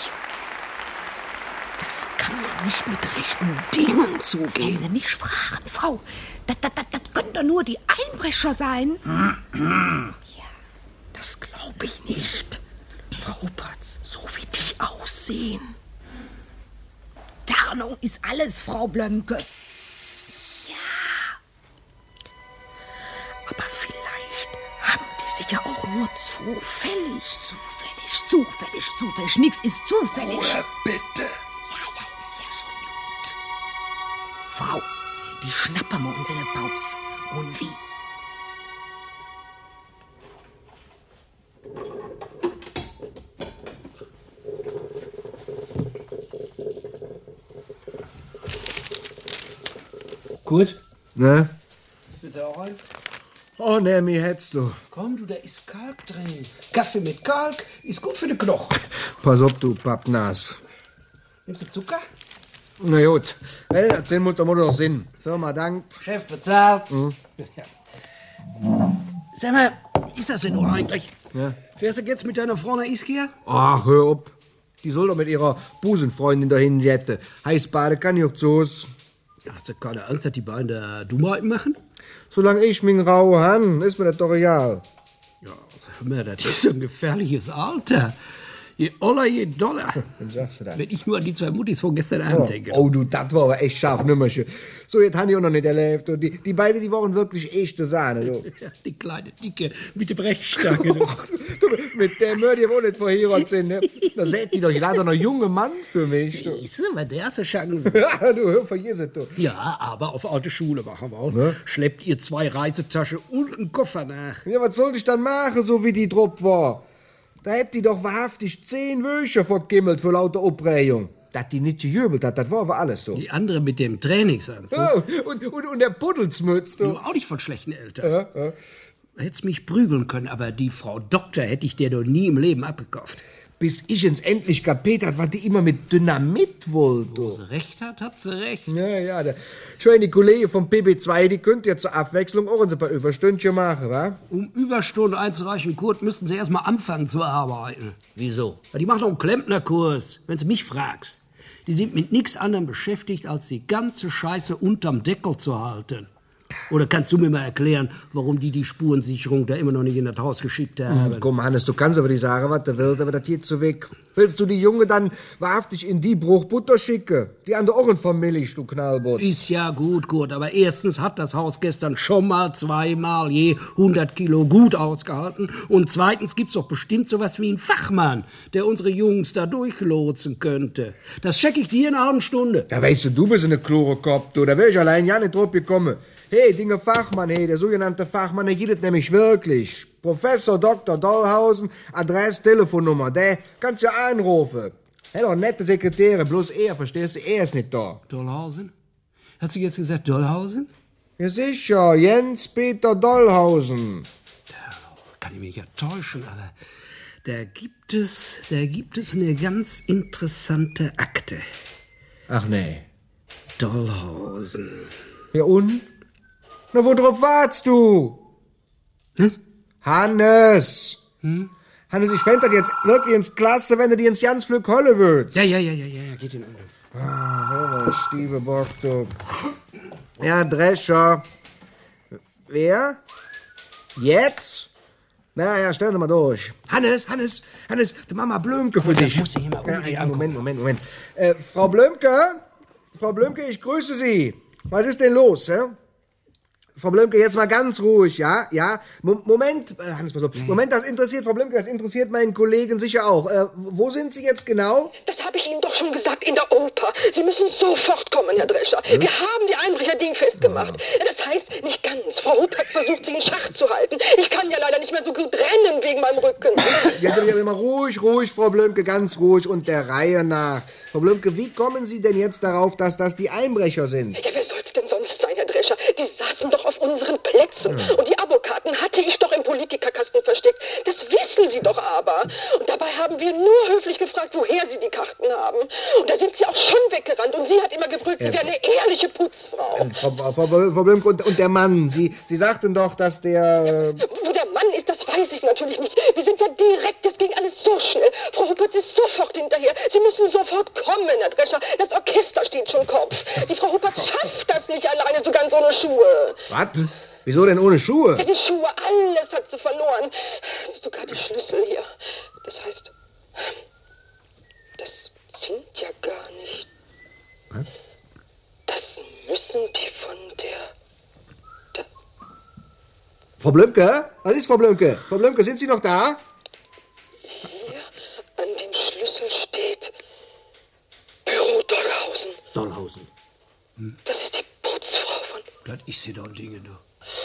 Das kann doch nicht mit rechten Dingen Wenn zugehen. Sie mich fragen, Frau, das, das, das, das können doch nur die Einbrecher sein. Das glaube ich nicht. Frau Hoppertz, so wie die aussehen. Tarnung ist alles, Frau Blömke. Aber vielleicht haben die sich ja auch nur zufällig. Zufällig, zufällig, zufällig. Nix ist zufällig. Ruhe, bitte. Ja, ja, ist ja schon gut. Frau, die schnappen wir uns in den Paus. Und wie? Gut? Ne? Willst du auch ein? Oh, ne, mir hättest du. Komm, du, da ist Kalk drin. Kaffee mit Kalk ist gut für den Knochen. Pass auf, du Pappnas. Nimmst du Zucker? Na gut. Hey, erzähl Mutter Mutter doch Sinn. Firma dankt. Chef bezahlt. Mhm. Ja. Sag mal, ist das denn nur eigentlich? Ja. Fährst du jetzt mit deiner Frau nach Ischia? Ach, hör auf. Die soll doch mit ihrer Busenfreundin dahin jetten. Heißbade kann ich auch zu Hause. Ja, hast du keine Angst, dass die beiden da Dummheiten machen? Solange ich mich raue han, ist mir das doch egal. Ja, hör mal, das ist so ein gefährliches Alter. Je oller, je doller. Dann sagst du das. Wenn ich nur an die zwei Muttis von gestern Abend Oh, denke. oh, du, das war aber echt scharf Nummerchen. So, jetzt habe ich auch noch nicht erlebt. Und die, die beiden, die waren wirklich echte Sahne. Du. Ja, die kleine, dicke, mit der Brechstange. du. Du, mit der Mörder wohl nicht verheiratet sind. Ne? Da seht ihr doch, ich lade noch ein junger Mann für mich. Du. Siehst du, mal, der hast du Chancen. Ja, du, hör, vergiss es, du. Ja, aber auf alte Schule machen wir auch. Ne? Schleppt ihr zwei Reisetaschen und einen Koffer nach. Ja, was soll ich dann machen, so wie die Trupp war? Da hätte die doch wahrhaftig zehn Wöcher verkimmelt für lauter Aufregung. Dass die nicht gejubelt hat, das war aber alles so. Die andere mit dem Trainingsanzug. Oh, und, und, und der Puddelsmütz, Du du. auch nicht von schlechten Eltern. Ja, ja. Hättest mich prügeln können, aber die Frau Doktor hätte ich dir doch nie im Leben abgekauft. Bis ich ins endlich kapiert hat, was die immer mit Dynamit wollte. Wo sie recht hat, hat sie recht. Ja, ja, der, ich meine, die Kollegen vom P B zwei, die könnt ja zur Abwechslung auch ein paar Überstündchen machen, wa? Um Überstunden einzureichen, Kurt, müssten sie erst mal anfangen zu arbeiten. Wieso? Ja, die machen doch einen Klempnerkurs, wenn du mich fragst. Die sind mit nichts anderem beschäftigt, als die ganze Scheiße unterm Deckel zu halten. Oder kannst du mir mal erklären, warum die die Spurensicherung da immer noch nicht in das Haus geschickt haben? Hm, komm, Hannes, du kannst aber nicht sagen, was du willst, aber das geht zu weg. Willst du die Junge dann wahrhaftig in die Bruchbutter schicken? Die an der Ohren vom Milch, du Knallbutz. Ist ja gut, gut, aber erstens hat das Haus gestern schon mal zweimal je hundert Kilo gut ausgehalten und zweitens gibt's doch bestimmt sowas wie einen Fachmann, der unsere Jungs da durchlotsen könnte. Das check ich dir in einer halben Stunde. Ja, weißt du, du bist eine klare Kopf, du, da wär ich allein ja nicht drauf gekommen. Hey, Dinge Fachmann, hey, der sogenannte Fachmann, der geht es nämlich wirklich. Professor Doktor Dollhausen, Adresse, Telefonnummer, der kannst du ja anrufen. Hey, doch nette Sekretäre, bloß er, verstehst du, er ist nicht da. Dollhausen? Hast du jetzt gesagt Dollhausen? Ja, sicher, Jens-Peter Dollhausen. Da kann ich mich ja täuschen, aber da gibt es, da gibt es eine ganz interessante Akte. Ach, nee. Dollhausen. Ja, und? Na, worauf wartest du? Was? Hannes! Hm? Hannes, ich fänd das jetzt wirklich ins Klasse, wenn du dir ins ganz Glück Hölle würdest. Ja, ja, ja, ja, ja, geht in Ordnung. Ah, hör mal, Stiebebock, du. Ja, Drescher. Wer? Jetzt? Na ja, stellen Sie mal durch. Hannes, Hannes, Hannes, die Mama Blümke für dich. Das muss ich hier mal ja, unbedingt ja, Moment, Moment, Moment. Äh, Frau Blümke? Frau Blümke, ich grüße Sie. Was ist denn los, hä? Frau Blümke, jetzt mal ganz ruhig, ja? Ja? Mo- Moment, äh, Hannes, pass auf. Moment, das interessiert, Frau Blümke, das interessiert meinen Kollegen sicher auch. Äh, wo sind Sie jetzt genau? Das habe ich Ihnen doch schon gesagt in der Oper. Sie müssen sofort kommen, Herr Drescher. Hm? Wir haben die Einbrecher dingfest gemacht. Oh. Das heißt, nicht ganz. Frau Ruppert versucht, sie in Schach zu halten. Ich kann ja leider nicht mehr so gut rennen wegen meinem Rücken. Ja, ja, immer ruhig, ruhig, Frau Blümke, ganz ruhig und der Reihe nach. Frau Blümke, wie kommen Sie denn jetzt darauf, dass das die Einbrecher sind? Ja, wer soll's denn sonst sein, Herr Drescher? Die saßen doch auf unseren Plätzen. Hm. Und die Abokarten hatte ich doch im Politikerkasten versteckt. Das wissen Sie doch aber. Und dabei haben wir nur höflich gefragt, woher Sie die Karten haben. Und da sind Sie auch schon weggerannt. Und sie hat immer gebrüllt, sie Äh, wäre eine ehrliche Putzfrau. Äh, Frau, Frau, Frau, Frau Blümke und, und der Mann, Sie, Sie sagten doch, dass der... Äh Wo der Mann ist, das weiß ich natürlich nicht. Wir sind ja direkt, das ging alles so schnell. Frau Ruppert ist sofort hinterher. Sie müssen sofort kommen, Herr Drescher. Das Orchester steht schon Kopf. Die Frau Ruppert schafft das nicht alleine, so ganz ohne Schuhe. Was? Wieso denn ohne Schuhe? Ja, die Schuhe, alles hat sie verloren. Sogar die Schlüssel hier. Das heißt, das sind ja gar nicht. Was? Das müssen die von der... der Frau Blümke? Was ist Frau Blümke? Frau Blümke, sind Sie noch da? Hier an dem Schlüssel steht Büro Dollhausen. Dollhausen. Hm? Das ist die Putzfrau von... Das ist sie doch ein Ding, du.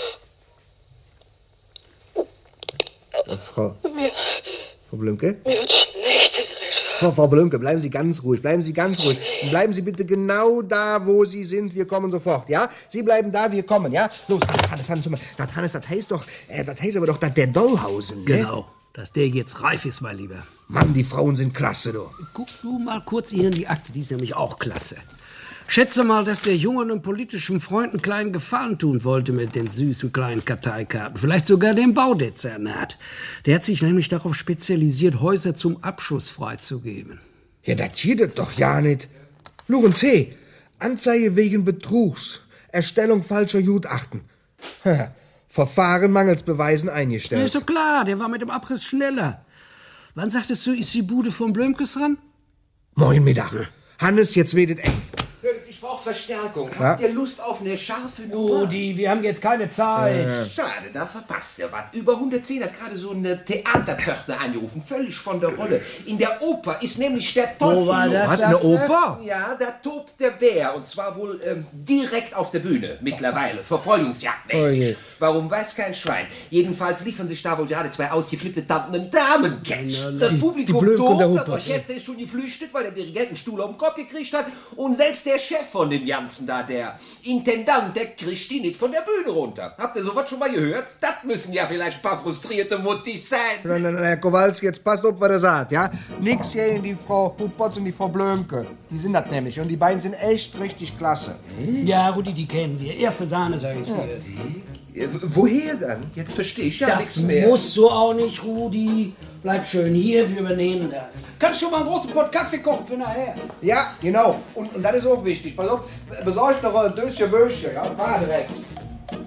Äh, Frau... Mir, Frau Blümke? mir wird schlecht, Herr Drescher. Frau, Frau Blümke, bleiben Sie ganz ruhig, bleiben Sie ganz ruhig. Und bleiben Sie bitte genau da, wo Sie sind. Wir kommen sofort, ja? Sie bleiben da, wir kommen, ja? Los, Hannes, Hannes, Hannes, das, Hannes, das heißt doch, äh, das heißt aber doch, dass der Dollhausen, ne? Genau, dass der jetzt reif ist, mein Lieber. Mann, die Frauen sind klasse, du. Guck du mal kurz Ihnen die Akte, die ist nämlich auch klasse. Schätze mal, dass der Junge einem politischen Freund einen kleinen Gefallen tun wollte mit den süßen kleinen Karteikarten. Vielleicht sogar dem Baudezernat. Der hat sich nämlich darauf spezialisiert, Häuser zum Abschuss freizugeben. Ja, das geht doch ja nicht. Lorenz C., Anzeige wegen Betrugs, Erstellung falscher Gutachten. Verfahren mangels Beweisen eingestellt. Ja, ist doch klar, der war mit dem Abriss schneller. Wann sagtest du, ist die Bude von Blömkes dran? Moin Mittag. Hannes, jetzt wedet eng. Ich brauche Verstärkung. Ja? Habt ihr Lust auf eine scharfe Nummer? Rudi, wir haben jetzt keine Zeit. Äh. Schade, da verpasst ihr was. Über hundertzehn hat gerade so eine Theaterpförtner angerufen. Völlig von der Rolle. In der Oper ist nämlich der Teufel Wo war los. das, Was, eine Oper? Ja, da tobt der Bär. Und zwar wohl ähm, direkt auf der Bühne mittlerweile. Verfolgungsjagdmäßig. Oh Warum, weiß kein Schwein. Jedenfalls liefern sich da wohl gerade zwei ausgeflippte Tanten einen Damen-Catch. Das die Publikum Blöcke und der tobt, das Hupe. Orchester ist schon geflüchtet, weil der Dirigent einen Stuhl auf den Kopf gekriegt hat. Und selbst der Chef von dem Ganzen da, der Intendant, der kriegt die nicht von der Bühne runter. Habt ihr sowas schon mal gehört? Das müssen ja vielleicht ein paar frustrierte Muttis sein. Nein, nein, nein, Herr Kowalski, jetzt passt auf, was er sagt, ja? Nix hier in die Frau Hupotz und die Frau Blömke. Die sind das nämlich. Und die beiden sind echt richtig klasse. Ja, Rudi, die kennen wir. Erste Sahne, sag ich dir. Äh, Woher dann? Jetzt verstehe ich ja Das nichts mehr. musst du auch nicht, Rudi. Bleib schön hier, wir übernehmen das. Kannst schon mal einen großen Pott Kaffee kochen für nachher? Ja, genau. Und, und das ist auch wichtig. Pass auf, besorgt noch ein Döschen Würstchen, ja? Fahr direkt.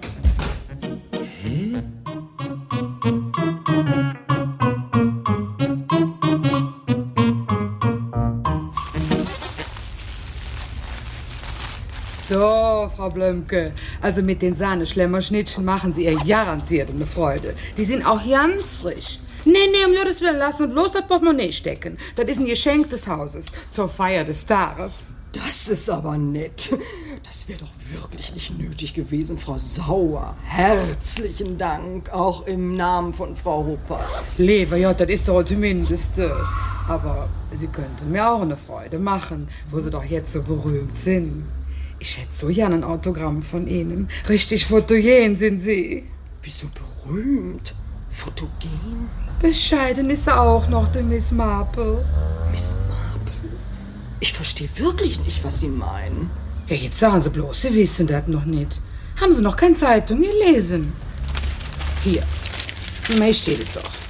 so, Frau Blömke. Also mit den Sahneschlemmerschnittchen machen Sie ihr garantiert eine Freude. Die sind auch ganz frisch. Nee, nee, um Gottes Willen, lassen Sie bloß das Portemonnaie stecken. Das ist ein Geschenk des Hauses zur Feier des Tages. Das ist aber nett. Das wäre doch wirklich nicht nötig gewesen, Frau Sauer. Herzlichen Dank, auch im Namen von Frau Huppertz. Lever, ja, das ist doch das Mindeste. Aber Sie könnten mir auch eine Freude machen, wo Sie doch jetzt so berühmt sind. Ich hätte so gerne ein Autogramm von Ihnen. Richtig fotogen sind Sie. Wieso berühmt? Fotogen? Bescheiden ist er auch noch, die Miss Marple. Miss Marple? Ich verstehe wirklich nicht, was Sie meinen. Ja, jetzt sagen Sie bloß, Sie wissen das noch nicht. Haben Sie noch keine Zeitung gelesen? Hier, mir steht es doch.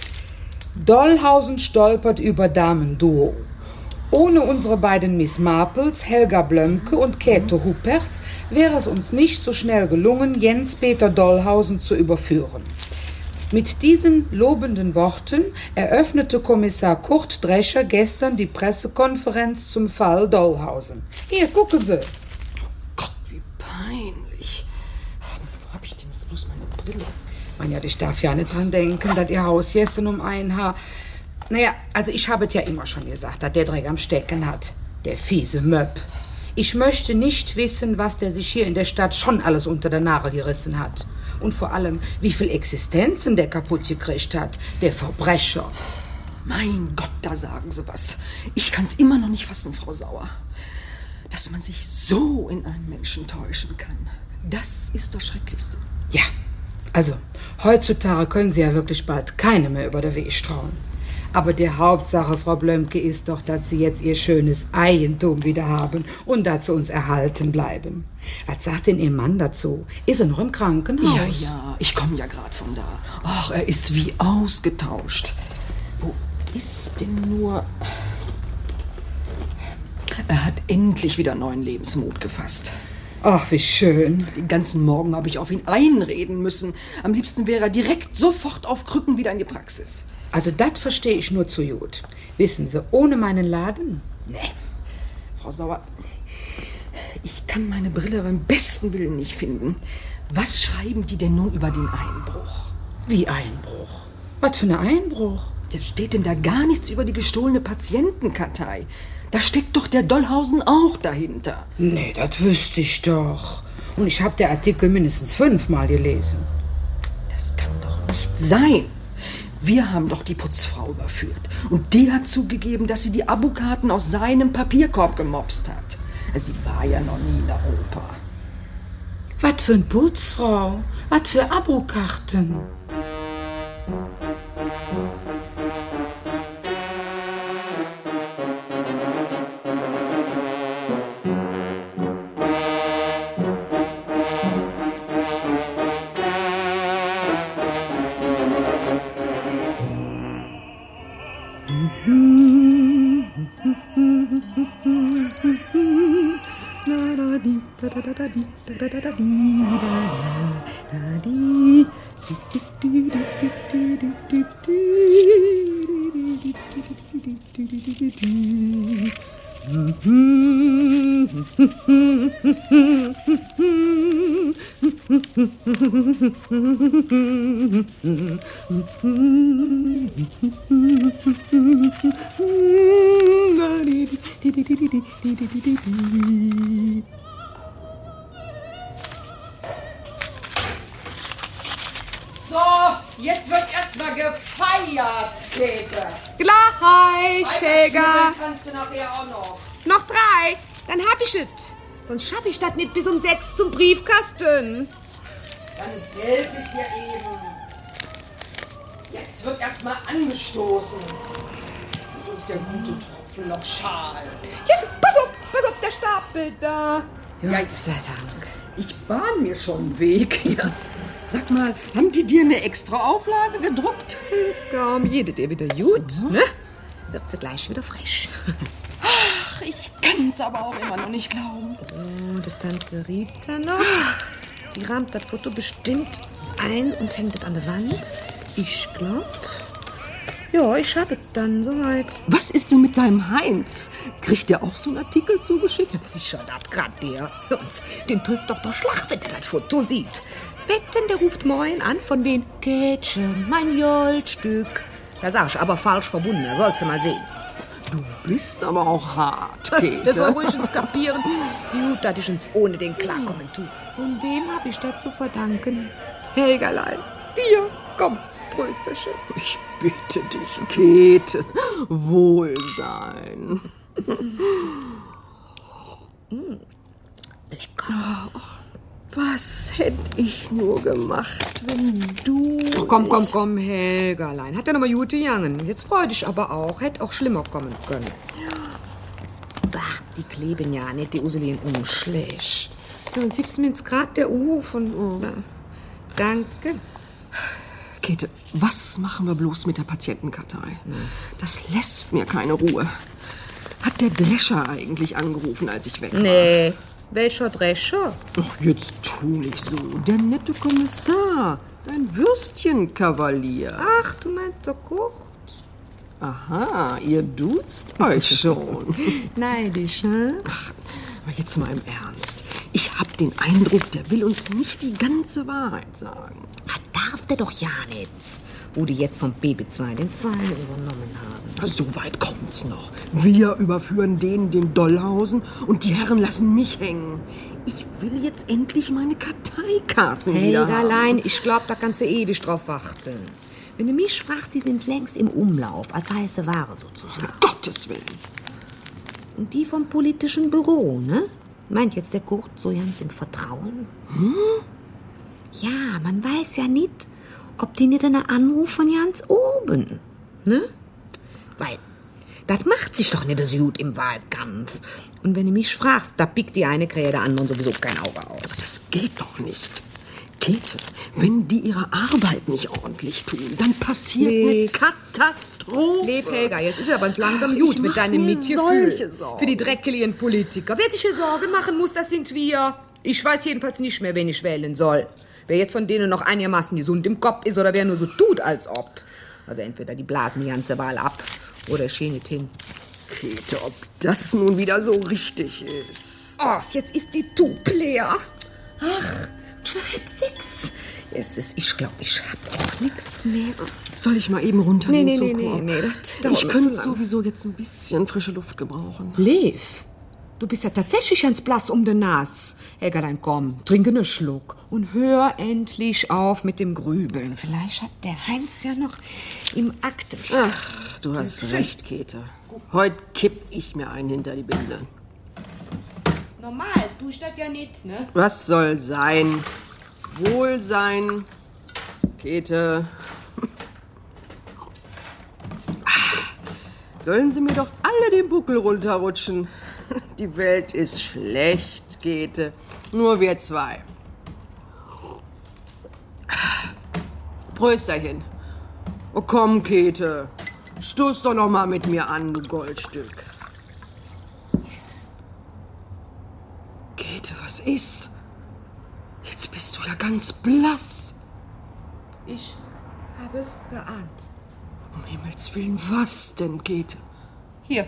Dollhausen stolpert über Damenduo. Ohne unsere beiden Miss Marples, Helga Blömke und Käthe Huppertz, wäre es uns nicht so schnell gelungen, Jens-Peter Dollhausen zu überführen. Mit diesen lobenden Worten eröffnete Kommissar Kurt Drescher gestern die Pressekonferenz zum Fall Dollhausen. Hier, gucken Sie. Oh Gott, wie peinlich. Wo hab ich denn jetzt bloß meine Brille? Man ja, ich darf ja nicht dran denken, dass Ihr Hausjästen um ein Haar... Naja, also ich habe es ja immer schon gesagt, dass der Dreck am Stecken hat. Der fiese Möb. Ich möchte nicht wissen, was der sich hier in der Stadt schon alles unter der Nagel gerissen hat. Und vor allem, wie viel Existenzen der kaputt gekriegt hat. Der Verbrecher. Mein Gott, da sagen Sie was. Ich kann's immer noch nicht fassen, Frau Sauer. Dass man sich so in einen Menschen täuschen kann. Das ist das Schrecklichste. Ja, also, heutzutage können Sie ja wirklich bald keine mehr über den Weg trauen. Aber die Hauptsache, Frau Blömke, ist doch, dass Sie jetzt Ihr schönes Eigentum wieder haben und dass Sie uns erhalten bleiben. Was sagt denn Ihr Mann dazu? Ist er noch im Krankenhaus? Ja, ja, ich komme ja gerade von da. Ach, er ist wie ausgetauscht. Wo ist denn nur... Er hat endlich wieder neuen Lebensmut gefasst. Ach, wie schön. Den ganzen Morgen habe ich auf ihn einreden müssen. Am liebsten wäre er direkt sofort auf Krücken wieder in die Praxis. Also das verstehe ich nur zu gut. Wissen Sie, ohne meinen Laden? Nee. Frau Sauer, ich kann meine Brille beim besten Willen nicht finden. Was schreiben die denn nun über den Einbruch? Wie Einbruch? Was für ein Einbruch? Da steht denn da gar nichts über die gestohlene Patientenkartei. Da steckt doch der Dollhausen auch dahinter. Nee, das wüsste ich doch. Und ich habe den Artikel mindestens fünfmal gelesen. Das kann doch nicht sein. Wir haben doch die Putzfrau überführt. Und die hat zugegeben, dass sie die Abokarten aus seinem Papierkorb gemopst hat. Sie war ja noch nie in der Oper. Was für eine Putzfrau? Was für Abokarten? So, jetzt wird erstmal gefeiert, Käthe. Gleich, Helga. Kannst du nachher auch noch. Noch drei, dann hab ich es. Sonst schaffe ich das nicht bis um sechs zum Briefkasten. Dann helfe ich dir eben. Jetzt wird erstmal angestoßen. Wo ist der gute Tropfen noch Schal? Jetzt, pass auf, pass auf, der Stapel da. Ja, Gott sei Dank. Ich bahn mir schon einen Weg hier. Sag mal, haben die dir eine extra Auflage gedruckt? Kaum jede dir wieder gut, so. Ne? Wird sie gleich wieder frisch. Ach, ich kann's aber auch immer noch nicht glauben. So, die Tante Rita noch. Die rahmt das Foto bestimmt ein und hängt es an der Wand. Ich glaub. Ja, ich hab es dann soweit. Was ist denn mit deinem Heinz? Kriegt der auch so einen Artikel zugeschickt? Sicher, das grad der. Uns, den trifft doch der Schlag, wenn der das Foto sieht. Wetten, der ruft morgen an, von wem? Kätchen, mein Joldstück. Da sag ich aber falsch verbunden, da sollst du mal sehen. Du bist aber auch hart, Käthe. Das soll ruhig ins Kapieren. Wie gut, dass ich uns ohne den klarkommen tu. Und wem hab ich das zu verdanken? Helgerlein, dir. Komm, Prösterchen. Ich bitte dich, Käthe. Wohlsein. Mm, lecker. Oh, was hätte ich nur gemacht, wenn du... Oh, komm, komm, komm, Helgerlein. Hat ja noch mal gute gegangen. Jetzt freu dich aber auch. Hätte auch schlimmer kommen können. Bah, die kleben ja nicht, die Uselin umschlägt. Dann siebst mir ins Grad der U von... Mm. Danke. Käthe, was machen wir bloß mit der Patientenkartei? Das lässt mir keine Ruhe. Hat der Drescher eigentlich angerufen, als ich weg war? Nee, welcher Drescher? Ach, jetzt tu nicht so. Der nette Kommissar, dein Würstchenkavalier. Ach, du meinst doch Kurt? Aha, ihr duzt euch schon. Neidisch, hm? Ach, aber jetzt mal im Ernst. Ich hab den Eindruck, der will uns nicht die ganze Wahrheit sagen. Darf der doch ja nicht, wo die jetzt vom B B zwei den Fall übernommen haben. Na, so weit kommt's noch. Wir überführen denen den Dollhausen und die Herren lassen mich hängen. Ich will jetzt endlich meine Karteikarten wieder haben. Helgerlein, ich glaub, da kannst du ewig drauf warten. Wenn du mich fragst, die sind längst im Umlauf, als heiße Ware sozusagen. Um Gottes Willen. Und die vom politischen Büro, ne? Meint jetzt der Kurt so ganz im Vertrauen? Hm? Ja, man weiß ja nicht, ob die nicht einen Anruf von ganz oben, ne? Weil, das macht sich doch nicht so gut im Wahlkampf. Und wenn du mich fragst, da pickt die eine Krähe der anderen sowieso kein Auge aus. Das geht doch nicht. Käthe, wenn die ihre Arbeit nicht ordentlich tun, dann passiert Nee. eine Katastrophe. Leb, Helga, jetzt ist ja aber langsam gut Ich mit mach deinem mir Mitgefühl. solche Sorgen. Für die dreckeligen Politiker. Wer sich hier Sorgen machen muss, das sind wir. Ich weiß jedenfalls nicht mehr, wen ich wählen soll. Wer jetzt von denen noch einigermaßen gesund im Kopf ist oder wer nur so tut, als ob. Also entweder die blasen die ganze Wahl ab oder es schön nicht hin. Käthe, ob das nun wieder so richtig ist. Oh, jetzt ist die Tube leer. Ach, schon halb sechs. Es ist, ich glaube, ich hab auch nichts mehr. Soll ich mal eben runtergehen Nee, nee, zum nee, Korb? nee, nee, das dauert Ich mir könnte zu lang. sowieso jetzt ein bisschen frische Luft gebrauchen. Lev, du bist ja tatsächlich ganz blass um den Nas. Helgerlein, komm, trinke einen Schluck und hör endlich auf mit dem Grübeln. Vielleicht hat der Heinz ja noch im Akten. Ach, du hast recht, Käthe. Heute kipp ich mir einen hinter die Binde. Normal, du das ja nicht, ne? Was soll sein? Wohlsein, Käthe. Sollen sie mir doch alle den Buckel runterrutschen. Die Welt ist schlecht, Käthe. Nur wir zwei. Prösterchen. Oh, komm, Käthe. Stoß doch noch mal mit mir an, du Goldstück. Jesus. Käthe, was ist? Jetzt bist du ja ganz blass. Ich habe es geahnt. Um Himmels Willen, was denn, Käthe? Hier.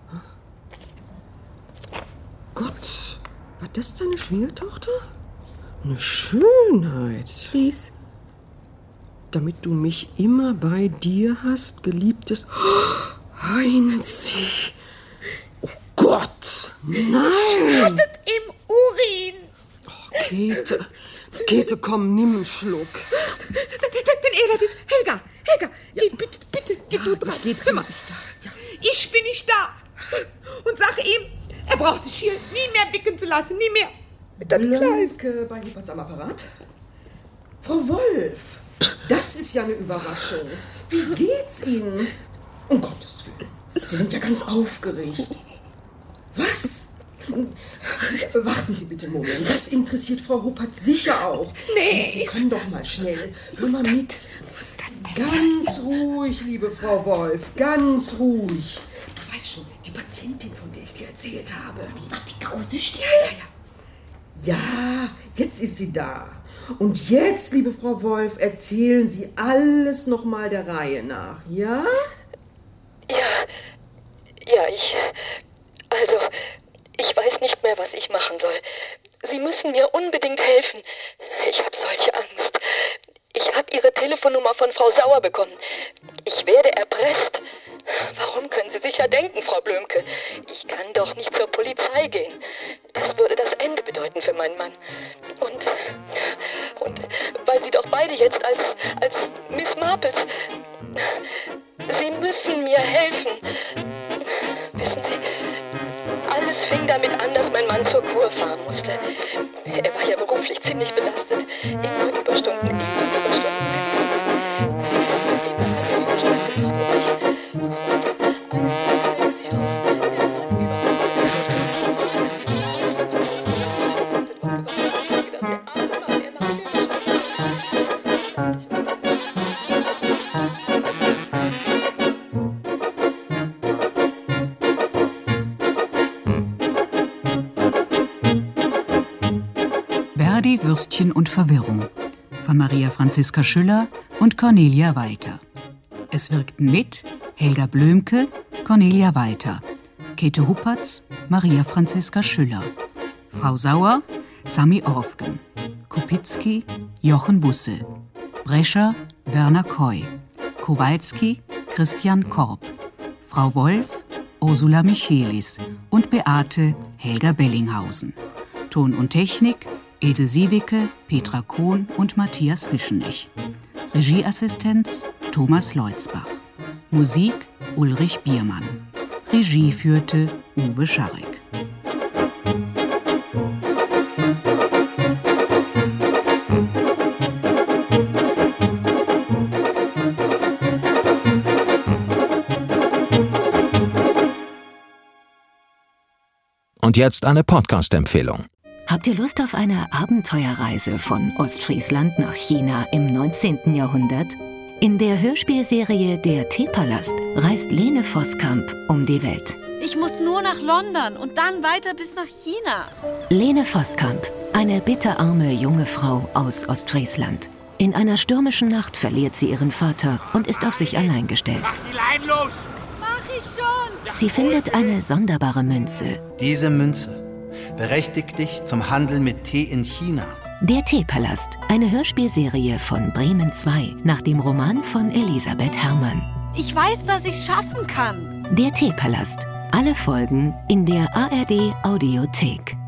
Gott, war das deine Schwiegertochter? Eine Schönheit. Lies. Damit du mich immer bei dir hast, geliebtes Heinzi. Oh Gott, nein. Hattet im Urin. Oh, Käthe, Käthe, komm, nimm einen Schluck. Wenn, wenn er das ist, Helga, Helga, ja. geh, bitte, bitte, geh Ja, du dran. ich geh Hör mal, dran. Ja. ich bin nicht da. Und sag ihm, er braucht sich hier nie mehr blicken zu lassen, nie mehr. Mit dem Kleid. Blanke bei Lieberts am Apparat. Frau Wolf, das ist ja eine Überraschung. Wie geht's Ihnen? Um Gottes Willen, Sie sind ja ganz aufgeregt. Was? Warten Sie bitte einen Moment. Das interessiert Frau Huppert sicher auch. Nee. Sie können doch mal schnell. Hör mal mit. Ganz ruhig, liebe Frau Wolf. Ganz ruhig. Du weißt schon, die Patientin, von der ich dir erzählt habe. Was, die Grausüchtige? Ja, ja, ja. Ja, jetzt ist sie da. Und jetzt, liebe Frau Wolf, erzählen Sie alles nochmal der Reihe nach, ja? Ja, ja, ich... Also, ich weiß nicht mehr, was ich machen soll. Sie müssen mir unbedingt helfen. Ich habe solche Angst. Ich habe Ihre Telefonnummer von Frau Sauer bekommen. Ich werde erpresst. Warum können Sie sich ja denken, Frau Blömke? Ich kann doch nicht zur Polizei gehen. Das würde das Ende bedeuten für meinen Mann. Und, und weil Sie doch beide jetzt als, als Miss Marples... Sie müssen mir helfen. Wissen Sie, alles fing damit an, dass mein Mann zur Kur fahren musste. Er war ja beruflich ziemlich belastet. Immer Überstunden, immer Überstunden. Verdi, Würstchen und Verwirrung von Maria Franziska Schüller und Cornelia Walter. Es wirkten mit Helga Blömke, Cornelia Walter, Käthe Huppertz, Maria Franziska Schüller, Frau Sauer, Sami Orfgen, Kopitzky, Jochen Busse, Brescher, Werner Koy, Kowalski, Christian Korb, Frau Wolf, Ursula Michelis und Beate, Helga Bellinghausen. Ton und Technik Ede Siewicke, Petra Kohn und Matthias Fischenich. Regieassistenz Thomas Leutzbach. Musik Ulrich Biermann. Regie führte Uwe Scharek. Und jetzt eine Podcast-Empfehlung. Habt ihr Lust auf eine Abenteuerreise von Ostfriesland nach China im neunzehnten Jahrhundert? In der Hörspielserie Der Teepalast reist Lene Voskamp um die Welt. Ich muss nur nach London und dann weiter bis nach China. Lene Voskamp, eine bitterarme junge Frau aus Ostfriesland. In einer stürmischen Nacht verliert sie ihren Vater und ist auf sich allein gestellt. Mach die Leine los! Mach ich schon! Sie findet eine sonderbare Münze. Diese Münze berechtigt dich zum Handel mit Tee in China. Der Teepalast, eine Hörspielserie von Bremen zwei nach dem Roman von Elisabeth Herrmann. Ich weiß, dass ich's schaffen kann. Der Teepalast, alle Folgen in der A R D Audiothek.